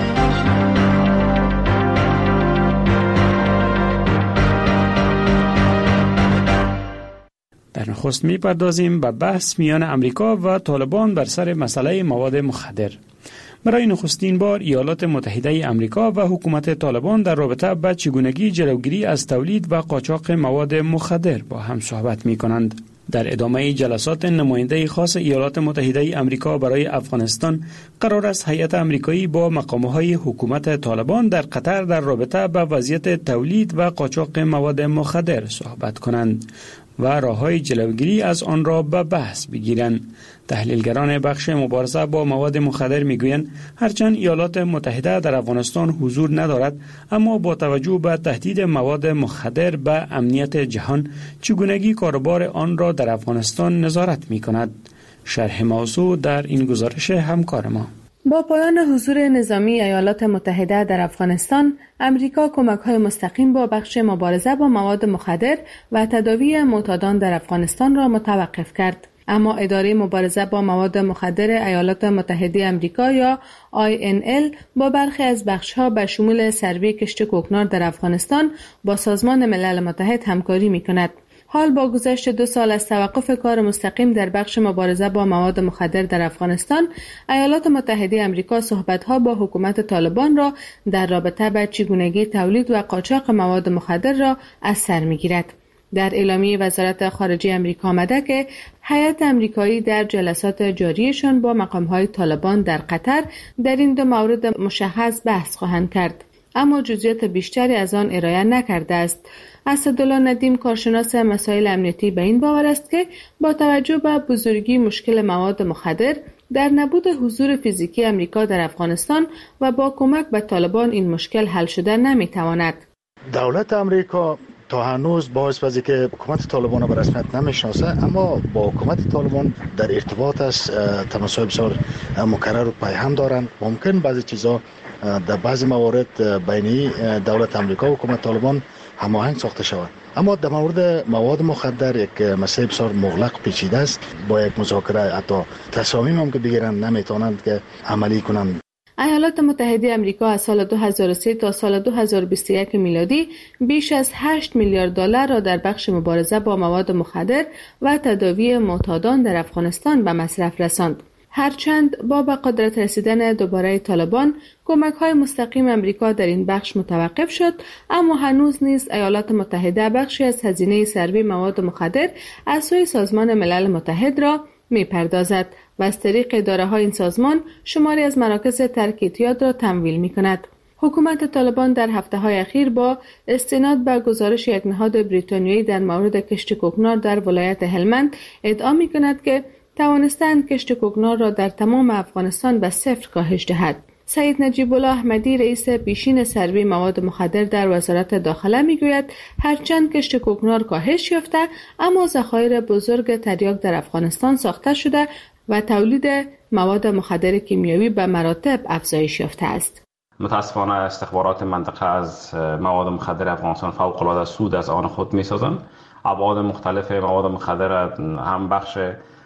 در نخست میپردازیم به بحث میان امریکا و طالبان بر سر مسئله مواد مخدر. برای نخستین بار ایالات متحده امریکا و حکومت طالبان در رابطه با چگونگی جلوگیری از تولید و قاچاق مواد مخدر با هم صحبت می کنند. در ادامه جلسات نماینده خاص ایالات متحده امریکا برای افغانستان قرار است هیئت امریکایی با مقامهای حکومت طالبان در قطر در رابطه با وضعیت تولید و قاچاق مواد مخدر صحبت کنند و راه‌های جلوگیری از آن را به بحث بگیرند. تحلیلگران بخش مبارزه با مواد مخدر میگویند هرچند ایالات متحده در افغانستان حضور ندارد، اما با توجه به تهدید مواد مخدر به امنیت جهان چگونگی کاروبار آن را در افغانستان نظارت می‌کند. شرح موضوع در این گزارش همکار ما. با پایان حضور نظامی ایالات متحده در افغانستان، امریکا کمک‌های مستقیم با بخش مبارزه با مواد مخدر و تداوی معتادان در افغانستان را متوقف کرد. اما اداره مبارزه با مواد مخدر ایالات متحده امریکا یا INL با برخی از بخش‌ها به شمول سروی کشت کوکنار در افغانستان با سازمان ملل متحد همکاری می‌کند. حال با گذشت 2 سال از توقف کار مستقیم در بخش مبارزه با مواد مخدر در افغانستان، ایالات متحده امریکا صحبت‌ها با حکومت طالبان را در رابطه با چگونگی تولید و قاچاق مواد مخدر را از سر می‌گیرد. در اعلامیه وزارت خارجه امریکا آمده که هیئت امریکایی در جلسات جاریشان با مقام‌های طالبان در قطر در این 2 مورد مشخص بحث خواهند کرد، اما جزئیات بیشتری از آن ارائه نکرده است. اسدالله ندیم کارشناس مسائل امنیتی به این باور است که با توجه به بزرگی مشکل مواد مخدر در نبود حضور فیزیکی امریکا در افغانستان و با کمک به طالبان این مشکل حل شده نمیتواند. دولت امریکا تا هنوز باعث وزی که حکومت طالبان را به رسمیت نمیشناسه، اما با حکومت طالبان در ارتباط است، تماس‌های بسیار مکرر و پیهم دارند. ممکن بعضی چیزا در بعضی موارد بین دولت امریکا و حکومت طالبان هماهنگ ساخته شود، اما در مورد مواد مخدر یک مسئله بسیار مغلق پیچیده است. با یک مذاکره حتی تصامیم هم که بگیرند نمیتونند که عملی کنند. ایالات متحده امریکا از سال 2003 تا سال 2021 میلادی بیش از 8 میلیارد دلار را در بخش مبارزه با مواد مخدر و تداوی معتادان در افغانستان به مصرف رساند. هرچند با به قدرت رسیدن دوباره طالبان کمک‌های مستقیم امریکا در این بخش متوقف شد، اما هنوز نیز ایالات متحده بخشی از هزینه سروی مواد مخدر از سوی سازمان ملل متحد را می‌پردازد و از طریق اداره‌های این سازمان شماری از مراکز ترک اعتیاد را تمویل می‌کند. حکومت طالبان در هفته‌های اخیر با استناد به گزارش یک نهاد بریتانیایی در مورد کشت کوکنار در ولایت هلمند ادعا می‌کند که توانستند کشت کوکنار را در تمام افغانستان به 0 کاهش دهد. سید نجیب الله احمدی رئیس پیشین سروی مواد مخدر در وزارت داخله میگوید هرچند کشت کوکنار کاهش یافته، اما ذخایر بزرگ تریاک در افغانستان ساخته شده و تولید مواد مخدر کیمیایی به مراتب افزایش یافته است. متاسفانه استخبارات منطقه از مواد مخدر افغانستان فوق‌العاده سود از آن خود می‌سازند. ابعاد مختلف مواد مخدر هم بخش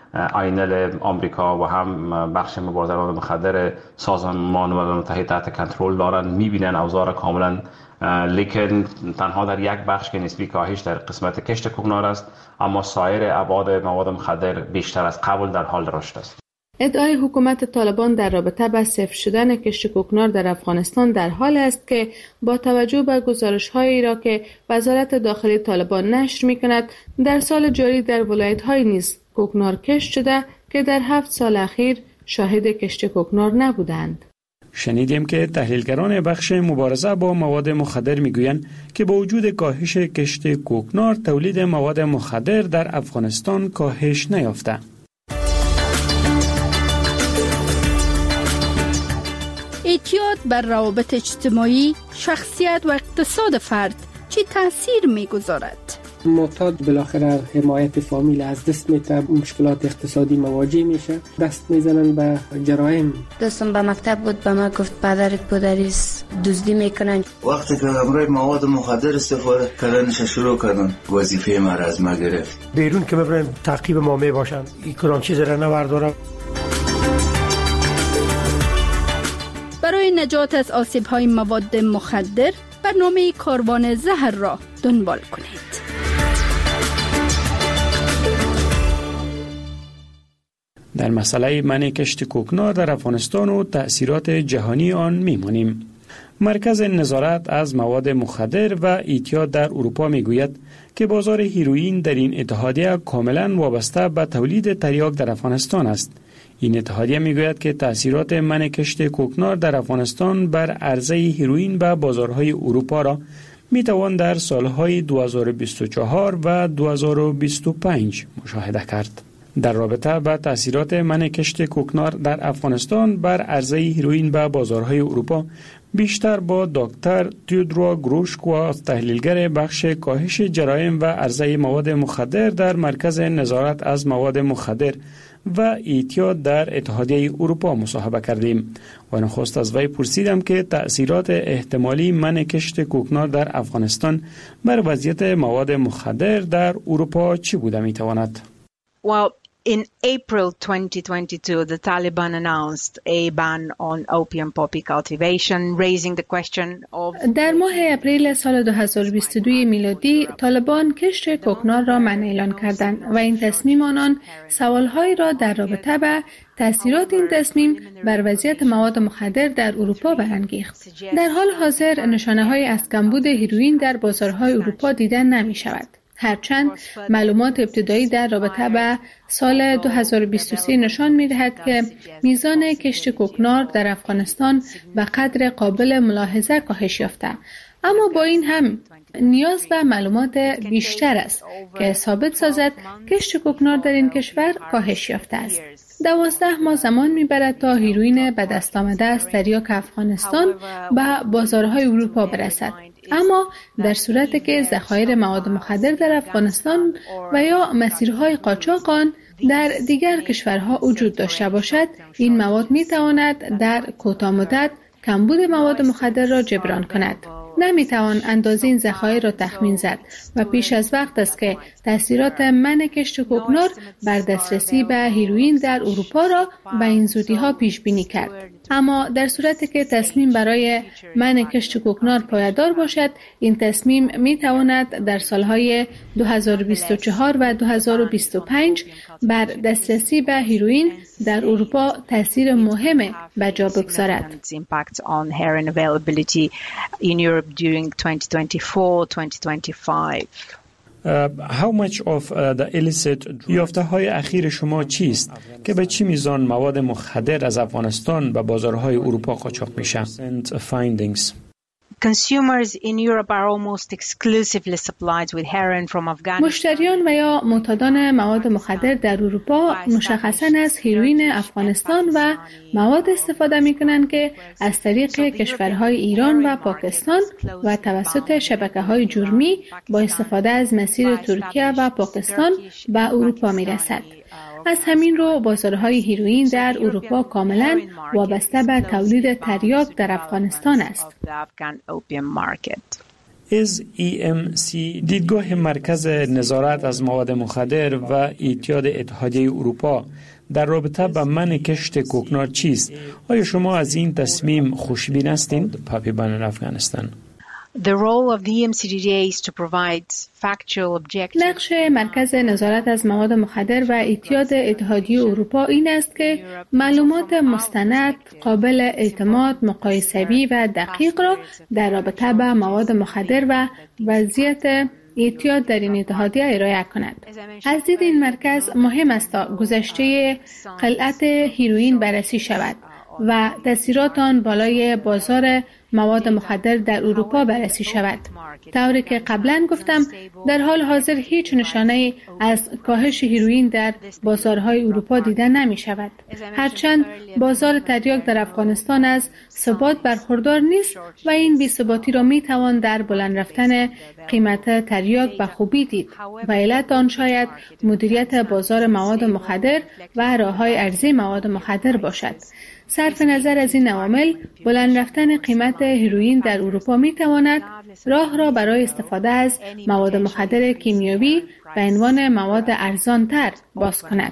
آینل آمریکا و هم بخش مبارزه با مخدر سازمان ملل متحد تحت کنترل دارند، می‌بینن اوضاع کاملا، لیکن تنها در یک بخش که نسبی کاهش در قسمت کشت کوکنار است، اما سایر ابعاد مواد مخدر بیشتر از قبل در حال رشد است. ادعای حکومت طالبان در رابطه با صفر شدن کشت کوکنار در افغانستان در حال است که با توجه به گزارش‌هایی را که وزارت داخلی طالبان نشر می‌کند، در سال جاری در ولایت‌های نیز کوکنار کشت شده که در 7 سال اخیر شاهد کشت کوکنار نبودند. شنیدیم که تحلیلگران بخش مبارزه با مواد مخدر میگویند که با وجود کاهش کشت کوکنار، تولید مواد مخدر در افغانستان کاهش نیافته. اعتیاد بر روابط اجتماعی، شخصیت و اقتصاد فرد چه تأثیر می‌گذارد؟ معتاد بالاخره حمایت فامیل از دست میده، مشکلات اقتصادی مواجه میشه، دست میزنن به جرایم. دوستم به مکتب بود، به ما گفت پدرت پدریس دزدی میکنن. وقتی که همراه مواد مخدر استفاده کردنش شروع کردن، وظیفه ما را از ما گرفت. بیرون که ببرن تعقیب ما میباشن، این کدام چیز را نبردارم. برای نجات از آسیب‌های مواد مخدر برنامه کاروان زهر را دنبال کنید. در مسئله منع کشت کوکنار در افغانستان و تأثیرات جهانی آن میمانیم. مرکز نظارت از مواد مخدر و اعتیاد در اروپا میگوید که بازار هیروئین در این اتحادیه کاملا وابسته به تولید تریاک در افغانستان است. این اتحادیه میگوید که تأثیرات منع کشت کوکنار در افغانستان بر عرضه هیروئین به بازارهای اروپا را میتوان در سالهای 2024 و 2025 مشاهده کرد. در رابطه با تأثیرات منع کشت کوکنار در افغانستان بر عرضه هیروئین به بازارهای اروپا بیشتر با دکتر تیودرو گروشکو، تحلیلگر بخش کاهش جرایم و عرضه مواد مخدر در مرکز نظارت از مواد مخدر و اعتیاد در اتحادیه اروپا مصاحبه کردیم و نخست از وی پرسیدم که تأثیرات احتمالی منع کشت کوکنار در افغانستان بر وضعیت مواد مخدر در اروپا چی بوده میتواند؟ In April 2022, the Taliban announced a ban on opium poppy cultivation, raising the question of... در ماه اپریل سال 2022 میلادی، طالبان کشت کوکنار را منع اعلان کردند و این تصمیم آنان سوالهایی را در رابطه با تأثیرات این تصمیم بر وضعیت مواد مخدر در اروپا برانگیخت. در حال حاضر نشانه‌های از کمبود هیروئین در بازارهای اروپا دیدن نمی شود. هرچند معلومات ابتدایی در رابطه با سال 2023 نشان می‌دهد که میزان کشت کوکنار در افغانستان به قدر قابل ملاحظه کاهش یافته، اما با این هم نیاز به معلومات بیشتر است که ثابت سازد کشت کوکنار در این کشور کاهش یافته است. 12 ماه زمان می‌برد تا هیروئین به دست آمده از تریاک افغانستان به بازارهای اروپا برسد. اما در صورتی که ذخایر مواد مخدر در افغانستان و یا مسیرهای قاچاق آن در دیگر کشورها وجود داشته باشد، این مواد می‌تواند در کوتاه مدت کمبود مواد مخدر را جبران کند. نمیتوان اندازه این ذخایر را تخمین زد و پیش از وقت است که تأثیرات منع کشت کوکنار بر دسترسی به هیروئین در اروپا را به این زودی‌ها پیش بینی کرد. اما در صورتی که تصمیم برای منع کشت کوکنار پایدار باشد، این تصمیم میتواند در سالهای 2024 و 2025 بر دسترسی به هیروئین در اروپا تأثیر مهم به جا بگذارد. during 2024-2025. How much of the illicit یافته‌های اخیر شما چیست که به چه میزان مواد مخدر از افغانستان به بازارهای اروپا قاچاق میشه؟ findings. Consumers in Europe are almost exclusively supplied with heroin from Afghanistan. مشتریان و یا معتادان مواد مخدر در اروپا مشخصاً از هیروئین افغانستان و مواد استفاده می‌کنند که از طریق کشورهای ایران و پاکستان و توسط شبکه‌های جرمی با استفاده از مسیر ترکیه و پاکستان به اروپا می‌رسد. از همین رو بازارهای هیروئین در اروپا کاملا وابسته به تولید تریاک در افغانستان است. EMC دیدگاه مرکز نظارت از مواد مخدر و اعتیاد اتحادیه اروپا در رابطه با منع کشت کوکنار چیست؟ آیا شما از این تصمیم خوشبین هستین؟ پاپی بان افغانستان. نقش مرکز نظارت از مواد مخدر و اعتیاد اتحادیه اروپا این است که معلومات مستند، قابل اعتماد، مقایسوی و دقیق را در رابطه با مواد مخدر و وضعیت اعتیاد در این اتحادیه ارائه کند. از دید این مرکز مهم است تا گذشته خلعت هیروئین بررسی شود و تأثیرات آن بالای بازار مواد مخدر در اروپا بررسی شود. طوری که قبلا گفتم در حال حاضر هیچ نشانه از کاهش هیروئین در بازارهای اروپا دیده نمی شود. هرچند بازار تریاک در افغانستان از ثبات برخوردار نیست و این بی‌ثباتی را می توان در بلند رفتن قیمت تریاک به خوبی دید و علت آن شاید مدیریت بازار مواد مخدر و راه‌های عرضه مواد مخدر باشد. صرف نظر از این عوامل، بلند رفتن قیمت هیروئین در اروپا می تواند راه را برای استفاده از مواد مخدر کیمیایی به عنوان مواد ارزان‌تر باز کند.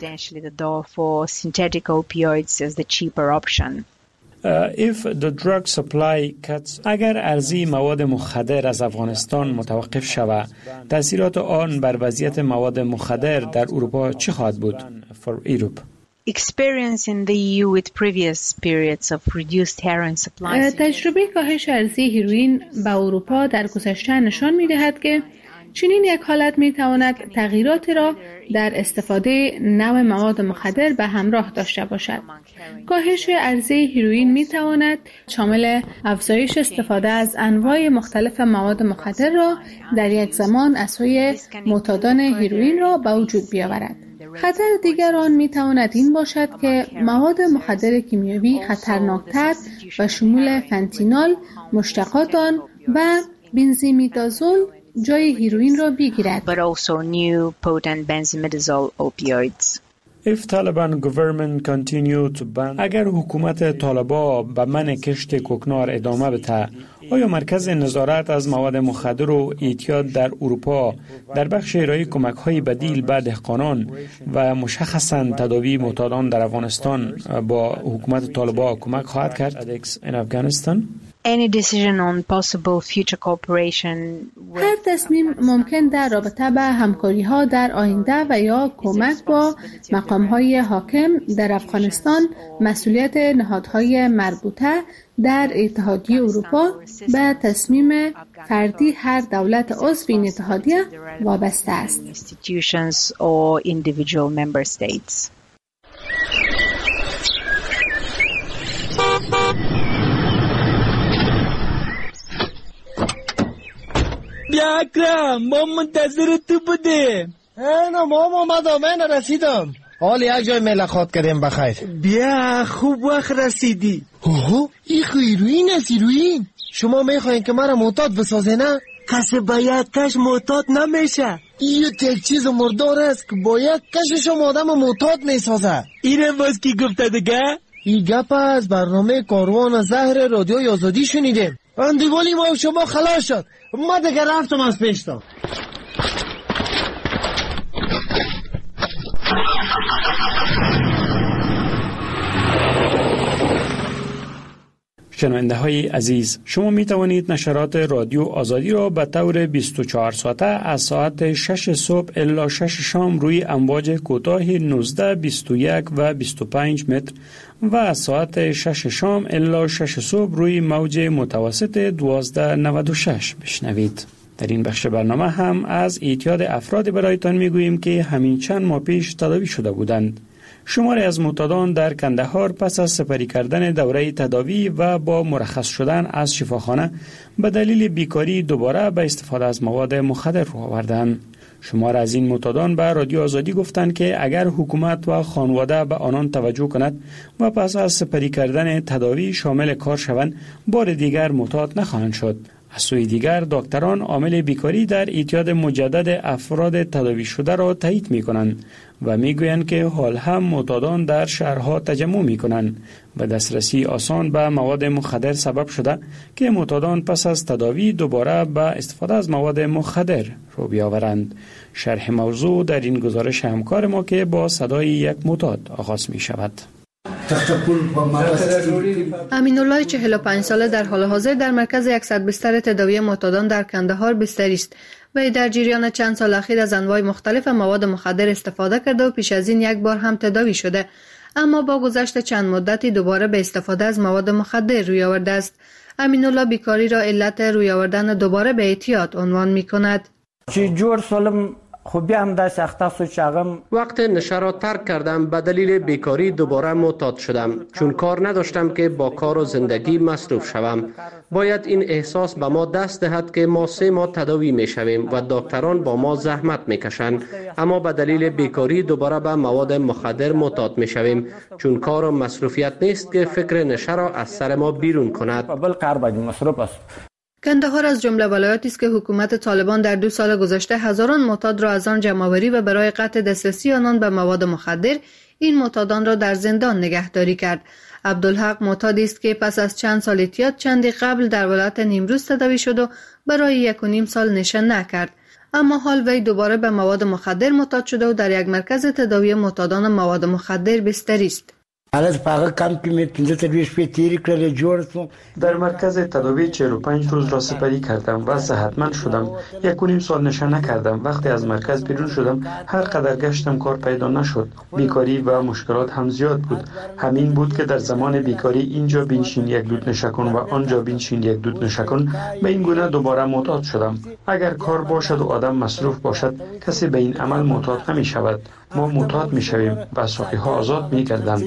اگر عرضه مواد مخدر از افغانستان متوقف شود، تاثیرات آن بر وضعیت مواد مخدر در اروپا چه خواهد بود؟ تجربه کاهش عرضه هیروئین به اروپا در گذشته نشان می‌دهد که چنین یک حالت می‌تواند تغییراتی را در استفاده نوع مواد مخدر به همراه داشته باشد. کاهش عرضه هیروئین می‌تواند شامل افزایش استفاده از انواع مختلف مواد مخدر را در یک زمان از سوی معتادان هیروئین را به وجود بیاورد. خطر دیگر آن می‌تواند این باشد که مواد مخدر کیمیایی خطرناکتر و شمول فنتانیل، مشتقات آن و بنزیمیدازول جای هیروئین را بگیرد. اگر حکومت طالبان به منع کشت کوکنار ادامه بده، آیا مرکز نظارت از مواد مخدر و اعتیاد در اروپا در بخش ارائه کمک‌های بدیل به دهقانان و مشخصاً تداوی معتادان در افغانستان با حکومت طالبان کمک خواهد کرد؟ هر تصمیم ممکن در رابطه به همکاری‌ها در آینده و یا کمک با مقام‌های حاکم در افغانستان مسئولیت نهادهای مربوطه در اتحادیه اروپا به تصمیم فردی هر دولت عضو این اتحادیه وابسته است. بیا اکرم، ما منتظر تو بودیم. نه ما من رسیدم. حال یک جای ملاقات کردیم بخیر. بیا خوب وقت رسیدی. اوه این هیروئین است هیروئین. شما میخواین که مرا معتاد بسازه نه؟ کسی باید کش معتاد نمیشه. این یک چیز مردار است که باید کشش آدم معتاد میسازه. اینه باز کی گفته دیگه؟ این گپ از برنامه کاروان زهر رادیوی آزادی شنیدیم. اندیوالی ما شما خلاص شد. ما دیگه رفتم از پیشتا. شنونده های عزیز، شما می توانید نشرات رادیو آزادی را به طور 24 ساعته از ساعت 6 صبح الی 6 شام روی امواج کوتاه 19، 21 و 25 متر و از ساعت 6 شام الی 6 صبح روی موج متوسط 1296 بشنوید. در این بخش برنامه هم از اعتیاد افراد برایتان می گوییم که همین چند ماه پیش تداوی شده بودند. شماری از معتادان در کندهار پس از سپری کردن دوره تداوی و با مرخص شدن از شفاخانه به دلیل بیکاری دوباره به استفاده از مواد مخدر رو آوردند. شمار از این معتادان به رادیو آزادی گفتند که اگر حکومت و خانواده به آنان توجه کند و پس از سپری کردن تداوی شامل کار شوند، بار دیگر معتاد نخواهند شد. از سوی دیگر دکتران عامل بیکاری در اعتیاد مجدد افراد تداوی شده را تایید می کنند و می گویند که حال هم معتادان در شهرها تجمع می کنند و دسترسی آسان به مواد مخدر سبب شده که معتادان پس از تداوی دوباره به استفاده از مواد مخدر رو بیاورند. شرح موضوع در این گزارش همکار ما که با صدای یک معتاد آغاز می شود. امین‌الله 45 ساله در حال حاضر در مرکز 100 بستر تداوی معتادان در کندهار بستری است و در جریان چند سال اخیر از انواع مختلف مواد مخدر استفاده کرده و پیش از این یک بار هم تداوی شده، اما با گذشت چند مدتی دوباره به استفاده از مواد مخدر روی آورده است. امین‌الله بیکاری را علت روی آوردن دوباره به اعتیاد عنوان می‌کند. چی جور سالم خب بیا هم در سخته سوچاغم. وقت نشه را ترک کردم به دلیل بیکاری دوباره معتاد شدم، چون کار نداشتم که با کار و زندگی مصروف شوم. باید این احساس به ما دست دهد که ما 3 ماه تداوی می شویم و دکتران با ما زحمت می کشند، اما به دلیل بیکاری دوباره به مواد مخدر معتاد می شویم، چون کار و مصروفیت نیست که فکر نشه را از سر ما بیرون کند. کندهار از جمله ولایاتی است که حکومت طالبان در 2 سال گذشته هزاران معتاد را از آن جمع‌آوری و برای قطع دسترسی آنان به مواد مخدر این معتادان را در زندان نگهداری کرد. عبدالحق معتادی است که پس از چند سال اعتیاد چندی قبل در ولایت نیمروز تداوی شد و برای 1.5 سال نشه نکرد، اما حال وی دوباره به مواد مخدر معتاد شده و در یک مرکز تداوی معتادان مواد مخدر بستری است. در مرکز تداوی 45 روز را سپری کردم و صحتمند شدم. 1.5 سال نشه نکردم. وقتی از مرکز بیرون شدم هر قدر گشتم کار پیدا نشد. بیکاری و مشکلات هم زیاد بود. همین بود که در زمان بیکاری اینجا بنشین 1 دود نشه کن و آنجا بنشین 1 دود نشه کن، به این گونه دوباره معتاد شدم. اگر کار باشد و آدم مصروف باشد کسی به این عمل معتاد نمی شود. ما معتاد می شویم و ساقی ها آزاد می گردند.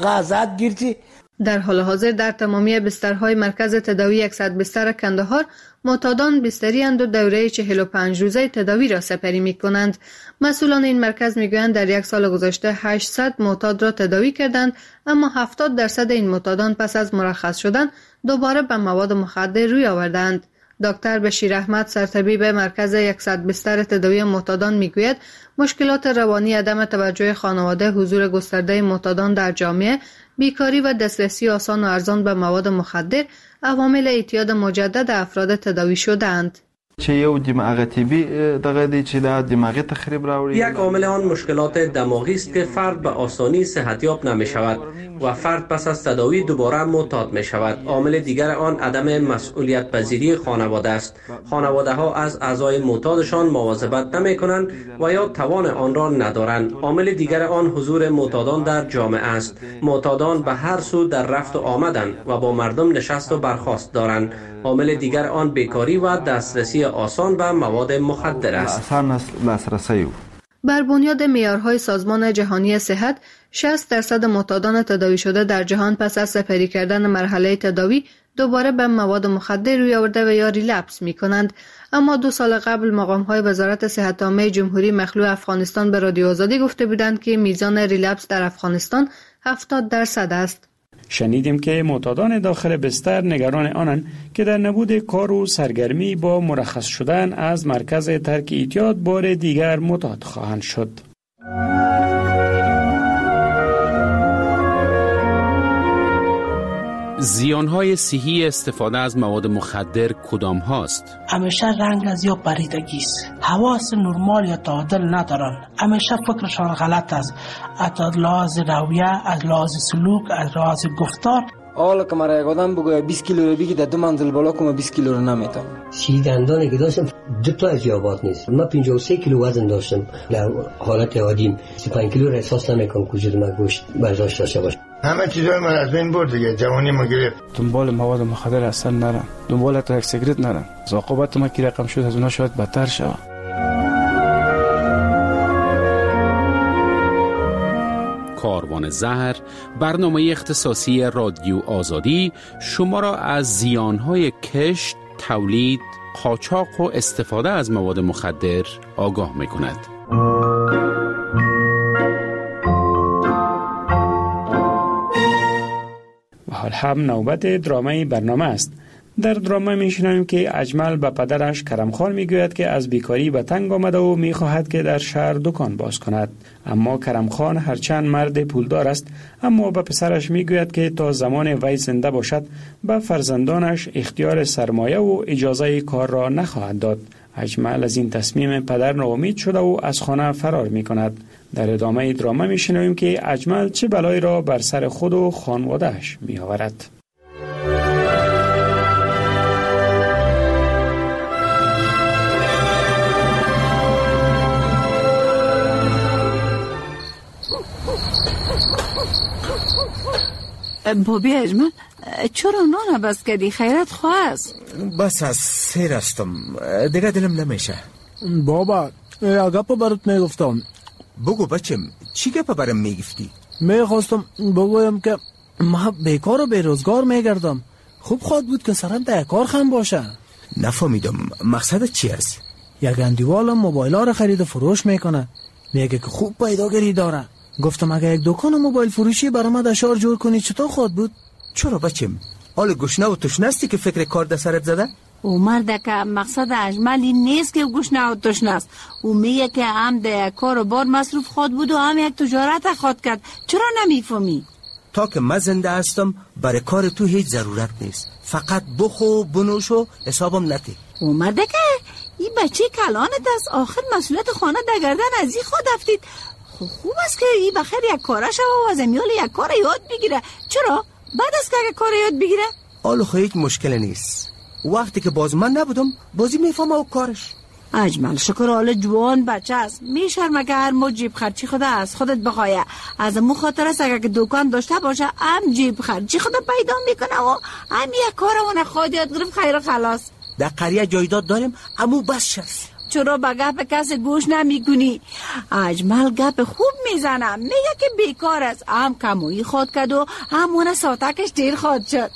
در حال حاضر در تمامی بسترهای مرکز تداوی 100 بستر کندهار معتادان بستری اند و دوره 45 روزه تداوی را سپری می کنند. مسئولان این مرکز می گویند در 1 سال گذشته 800 معتاد را تداوی کردند، اما 70% این معتادان پس از مرخص شدن دوباره به مواد مخدر روی آوردند. دکتر بشیر احمد سرطبیب مرکز 100 بستر تداوی معتادان میگوید مشکلات روانی، عدم توجه خانواده، حضور گسترده معتادان در جامعه، بیکاری و دسترسی آسان و ارزان به مواد مخدر عوامل اعتیاد مجدد افراد تداوی شده‌اند. چه یو دماغ طبی دغه دی چې دا دماغی تخریب راوړي. یک عامل آن مشکلات دماغی است که فرد به آسانی صحتیاب نمی شود و فرد پس از تداوی دوباره معتاد می شود. عامل دیگر آن عدم مسئولیت پذیری خانواده است. خانواده ها از اعضای معتادشان مواظبت نمی کنند و یا توان آن را ندارند. عامل دیگر آن حضور معتادان در جامعه است. معتادان به هر سو در رفت و آمدند و با مردم نشست و برخاست دارند. عامل دیگر آن بیکاری و دسترسی آسان به مواد مخدر است. بر بنیاد معیارهای سازمان جهانی صحت 60% معتادان تداوی شده در جهان پس از سپری کردن مرحله تداوی دوباره به مواد مخدر روی آورده و یا ریلپس می کنند. اما 2 سال قبل مقام‌های وزارت صحت عامه جمهوری مخلوع افغانستان به رادیو آزادی گفته بودند که میزان ریلپس در افغانستان 70% است. شنیدیم که معتادان داخل بستر نگران آنند که در نبود کار و سرگرمی با مرخص شدن از مرکز ترک اعتیاد بار دیگر معتاد خواهند شد. زیانهای صحی استفاده از مواد مخدر کدام هاست؟ همیشه رنگ از یا پریدگی است. حواس نرمال یا تعادل ندارن. همیشه فکرشان غلط است. از لحاظ رویه، از لحاظ سلوک، از لحاظ گفتار. حالا که مرا یک آدم بگوید 20 کیلو رو بگی در 2 منزل بالا کنم 20 کیلو رو نمیتونم. سی دندانی که داشتم 2 تا از یابات نیست. من 53 کیلو وزن داشتم. در حالت عادیم 35 کیلو را احساس نمیکنم که وجود من گوشت برداشت داشته باشه. همه چیزای من از بین برد دیگه. جوانی ما گرفت. دنبال مواد مخدر اصلا نرم. دنبال تا یک سیگرت نرم. عاقبت ما کی رقم شد از اونها شاید بدتر شود. کاروان زهر، برنامه اختصاصی رادیو آزادی شما را از زیانهای کشت، تولید، قاچاق و استفاده از مواد مخدر آگاه می کند. و حال هم نوبت درامه برنامه است. در درامه میشنویم که اجمل به پدرش کرمخان میگوید که از بیکاری به تنگ آمده و میخواهد که در شهر دکان باز کند، اما کرمخان هرچند مرد پولدار است اما به پسرش میگوید که تا زمان وی زنده باشد به فرزندانش اختیار سرمایه و اجازه کار را نخواهد داد. اجمل از این تصمیم پدر ناامید شده و از خانه فرار میکند. در ادامه درامه میشنویم که اجمل چه بلایی را بر سر خود و خانواده‌اش میآورد. بابی اجمل چرا نان بس کردی؟ خیرت خواه است. بس از سیر استم دیگه دلم نمیشه. بابا گپ برات میگفتم. بگو بچم، چی گپ برام میگفتی؟ میخواستم بگویم که ما بیکار و بیروزگار میگردم. خوب خواهد بود که سرم در کار خم باشه. نفهمیدم مقصدت چی است؟ یک اندیوالم موبایل ها رو خرید و فروش میکنه. میگه که خوب پیداگری داره. گفتم اگه یک دکان موبایل فروشی برام در شهر جور کنی چطور خواهد بود؟ چرا بچم؟ حال گشنه و تشنستی که فکر کار در سرت زده؟ او مرد که مقصد اجمل این نیست که گشنه و تشنه است. او میگه که هم در کار و بار مصروف خود بود و هم یک تجارت خود کرد. چرا نمیفهمی؟ تا که من زنده هستم برای کار تو هیچ ضرورت نیست. فقط بخو بنوش و حسابم نتی. او مرد که این بچه کلانت است. آخر مسئولیت خانه در گردن از این خود افتید. خوب است که این بخیر یک کاره شو و از امیال یک کار یاد بگیره. چرا؟ بعد از که اگه کار یاد بگیره؟ حالا خب هیچ مشکل نیست. وقتی که باز من نبودم بازی میفهمه و کارش. اجمل شکر حال جوان بچه است. میشرمه که هر مو جیب خرچی خود از خودت بخواه. از مو خاطر است اگه که دکان داشته باشه هم جیب خرچی خود پیدا میکنه و هم یک کارمون خود یاد گرفت خیر و خلاص. در قریه جایداد داریم امو بس شست. چرا به گپ کس گوش نمیکنی؟ اجمل گپ خوب میزنم. میگه که بیکار است. هم کمویی خود کرد و همون ساتکش دیر خود شد.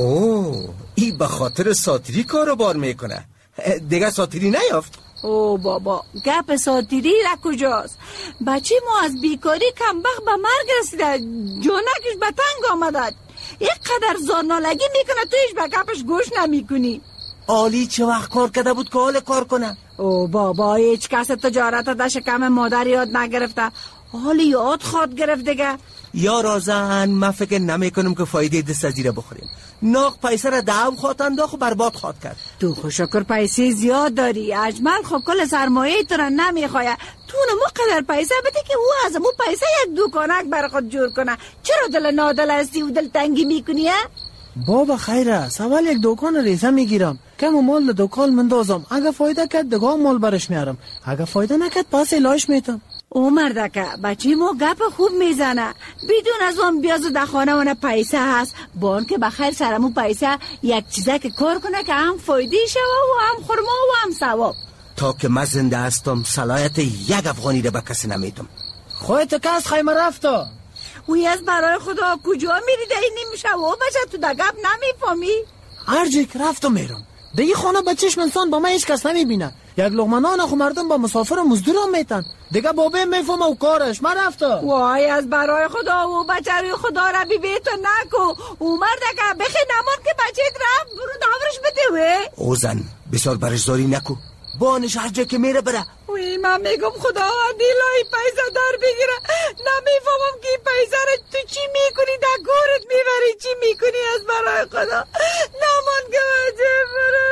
خو این به خاطر ساتری کارو بار میکنه. دیگه ساتری نیافت. او بابا گپ ساتری را کجاست؟ بچه ما از بیکاری کمبخت به مرگ رسیده. جونکش به تنگ آمده. یک قدر زارنالگی میکنه تویش به گپش گوش نمیکنی. آلی چه وقت کار کرده بود که حال کار کنه؟ او بابا هیچ کس تجارت در شکم مادر یاد نگرفته. حالی یاد خود گرفت دیگه. یا رازن من فکر نمی کنم که فایده دست از زیره بخوریم. ناق پیسه را دعو خواد انداخت و برباد خواد کرد. تو خوشکر پیسه زیاد داری. اجمل خب کل سرمایه تو را نمیخواه. تو نمو قدر پیسه بده که او از مو پیسه یک دکانک بر خود جور کنه. چرا دل نادل هستی و دل تنگی میکنی؟ بابا خیر است. اول یک دکان ریزه میگیرم. کم مال دکان مندازم. اگه فایده کرد دگاه مال برش میارم. اگه فایده نکرد پس الهش میتم. او مردکه بچه ما گپ خوب میزنه. بدون از اون بیازو در خانه ونه پیسه هست. بان که بخیر سرمو پیسه یک چیزه که کار کنه که هم فایده شوه و هم خورما و هم ثواب. تا که من زنده هستم صلاحیت یک افغانی رو به کسی نمیدم. خودت که از خیمه رفتا؟ وی از برای خدا کجا میری در این نمیشه و بچه تو در گپ نمیفهمی؟ هر جایی که رفتم میرم. در این خانه به چشم انسان با من هیچ کس نمیبینه. یک لقمه نان خو مردم با مسافر و مزدور هم میتن. دیگه بابه میفهمه و کارش. من رفتا. وای از برای خدا و بچه روی خدا را بی تو نکو. او مرده که بخی نمان که بچه رفت برو داورش بده. او زن بسیار برشداری نکو. بانش هر جا که میره بره. وی من میگم خدا دیلای پیسه در بگیره. نمیفهمم که پیسه را تو چی میکنی در گورت میبری چی میکنی از برای خدا. نمان که بچه برو.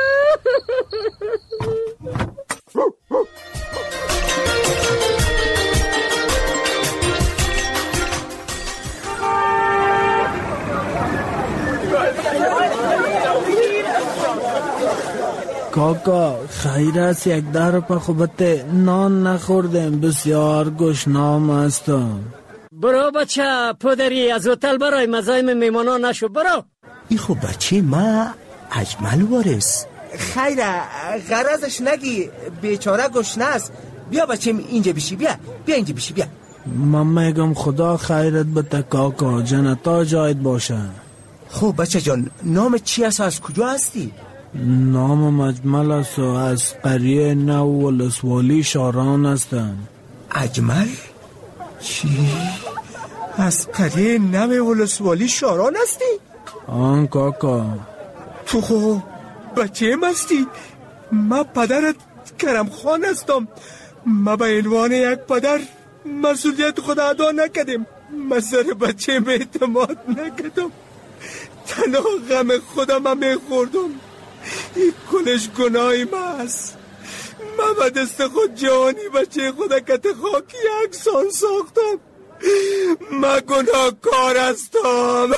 کاکا خیر است یک در پا خوبت نان نخوردم. بسیار گشنام هستم. برو بچه پدری از هتل برای مزایم میمانان نشو. برو. ای خب بچه ما اجمل وارث. خیره غرضش نگی بیچاره گشنه است. بیا بچه اینجا بشی. بیا اینجا بشی. بیا. من میگم خدا خیرت بده کاکا. جنتا جایت باشه. خب بچه جان نام چی است؟ از کجا هستی؟ نام اجمل است و از قریه نو ولسوالی شاران هستم. اجمل؟ چی؟ از قریه نو ولسوالی شاران هستی؟ آن کاکا. تو خب بچه هستی؟ من پدرت کرم خان هستم. من به عنوان یک پدر مسئولیت خود ادا نکردم. من سر بچه اعتماد نکردم. تنها غم خودم هم میخوردم. این کلش گناهی من است. من به دست خود جوانی بچه خود کت خاکی اکسان ساختم. من گناهکار هستم.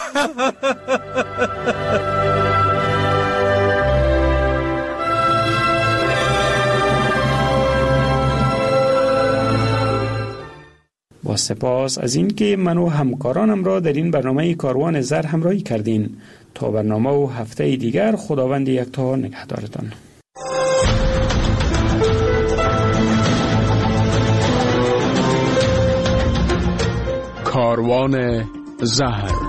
با سپاس از این که من و همکارانم را در این برنامه کاروان زر همراهی کردین. تا برنامه و هفته دیگر خداوند یکتا نگهدارتان. کاروان زهر.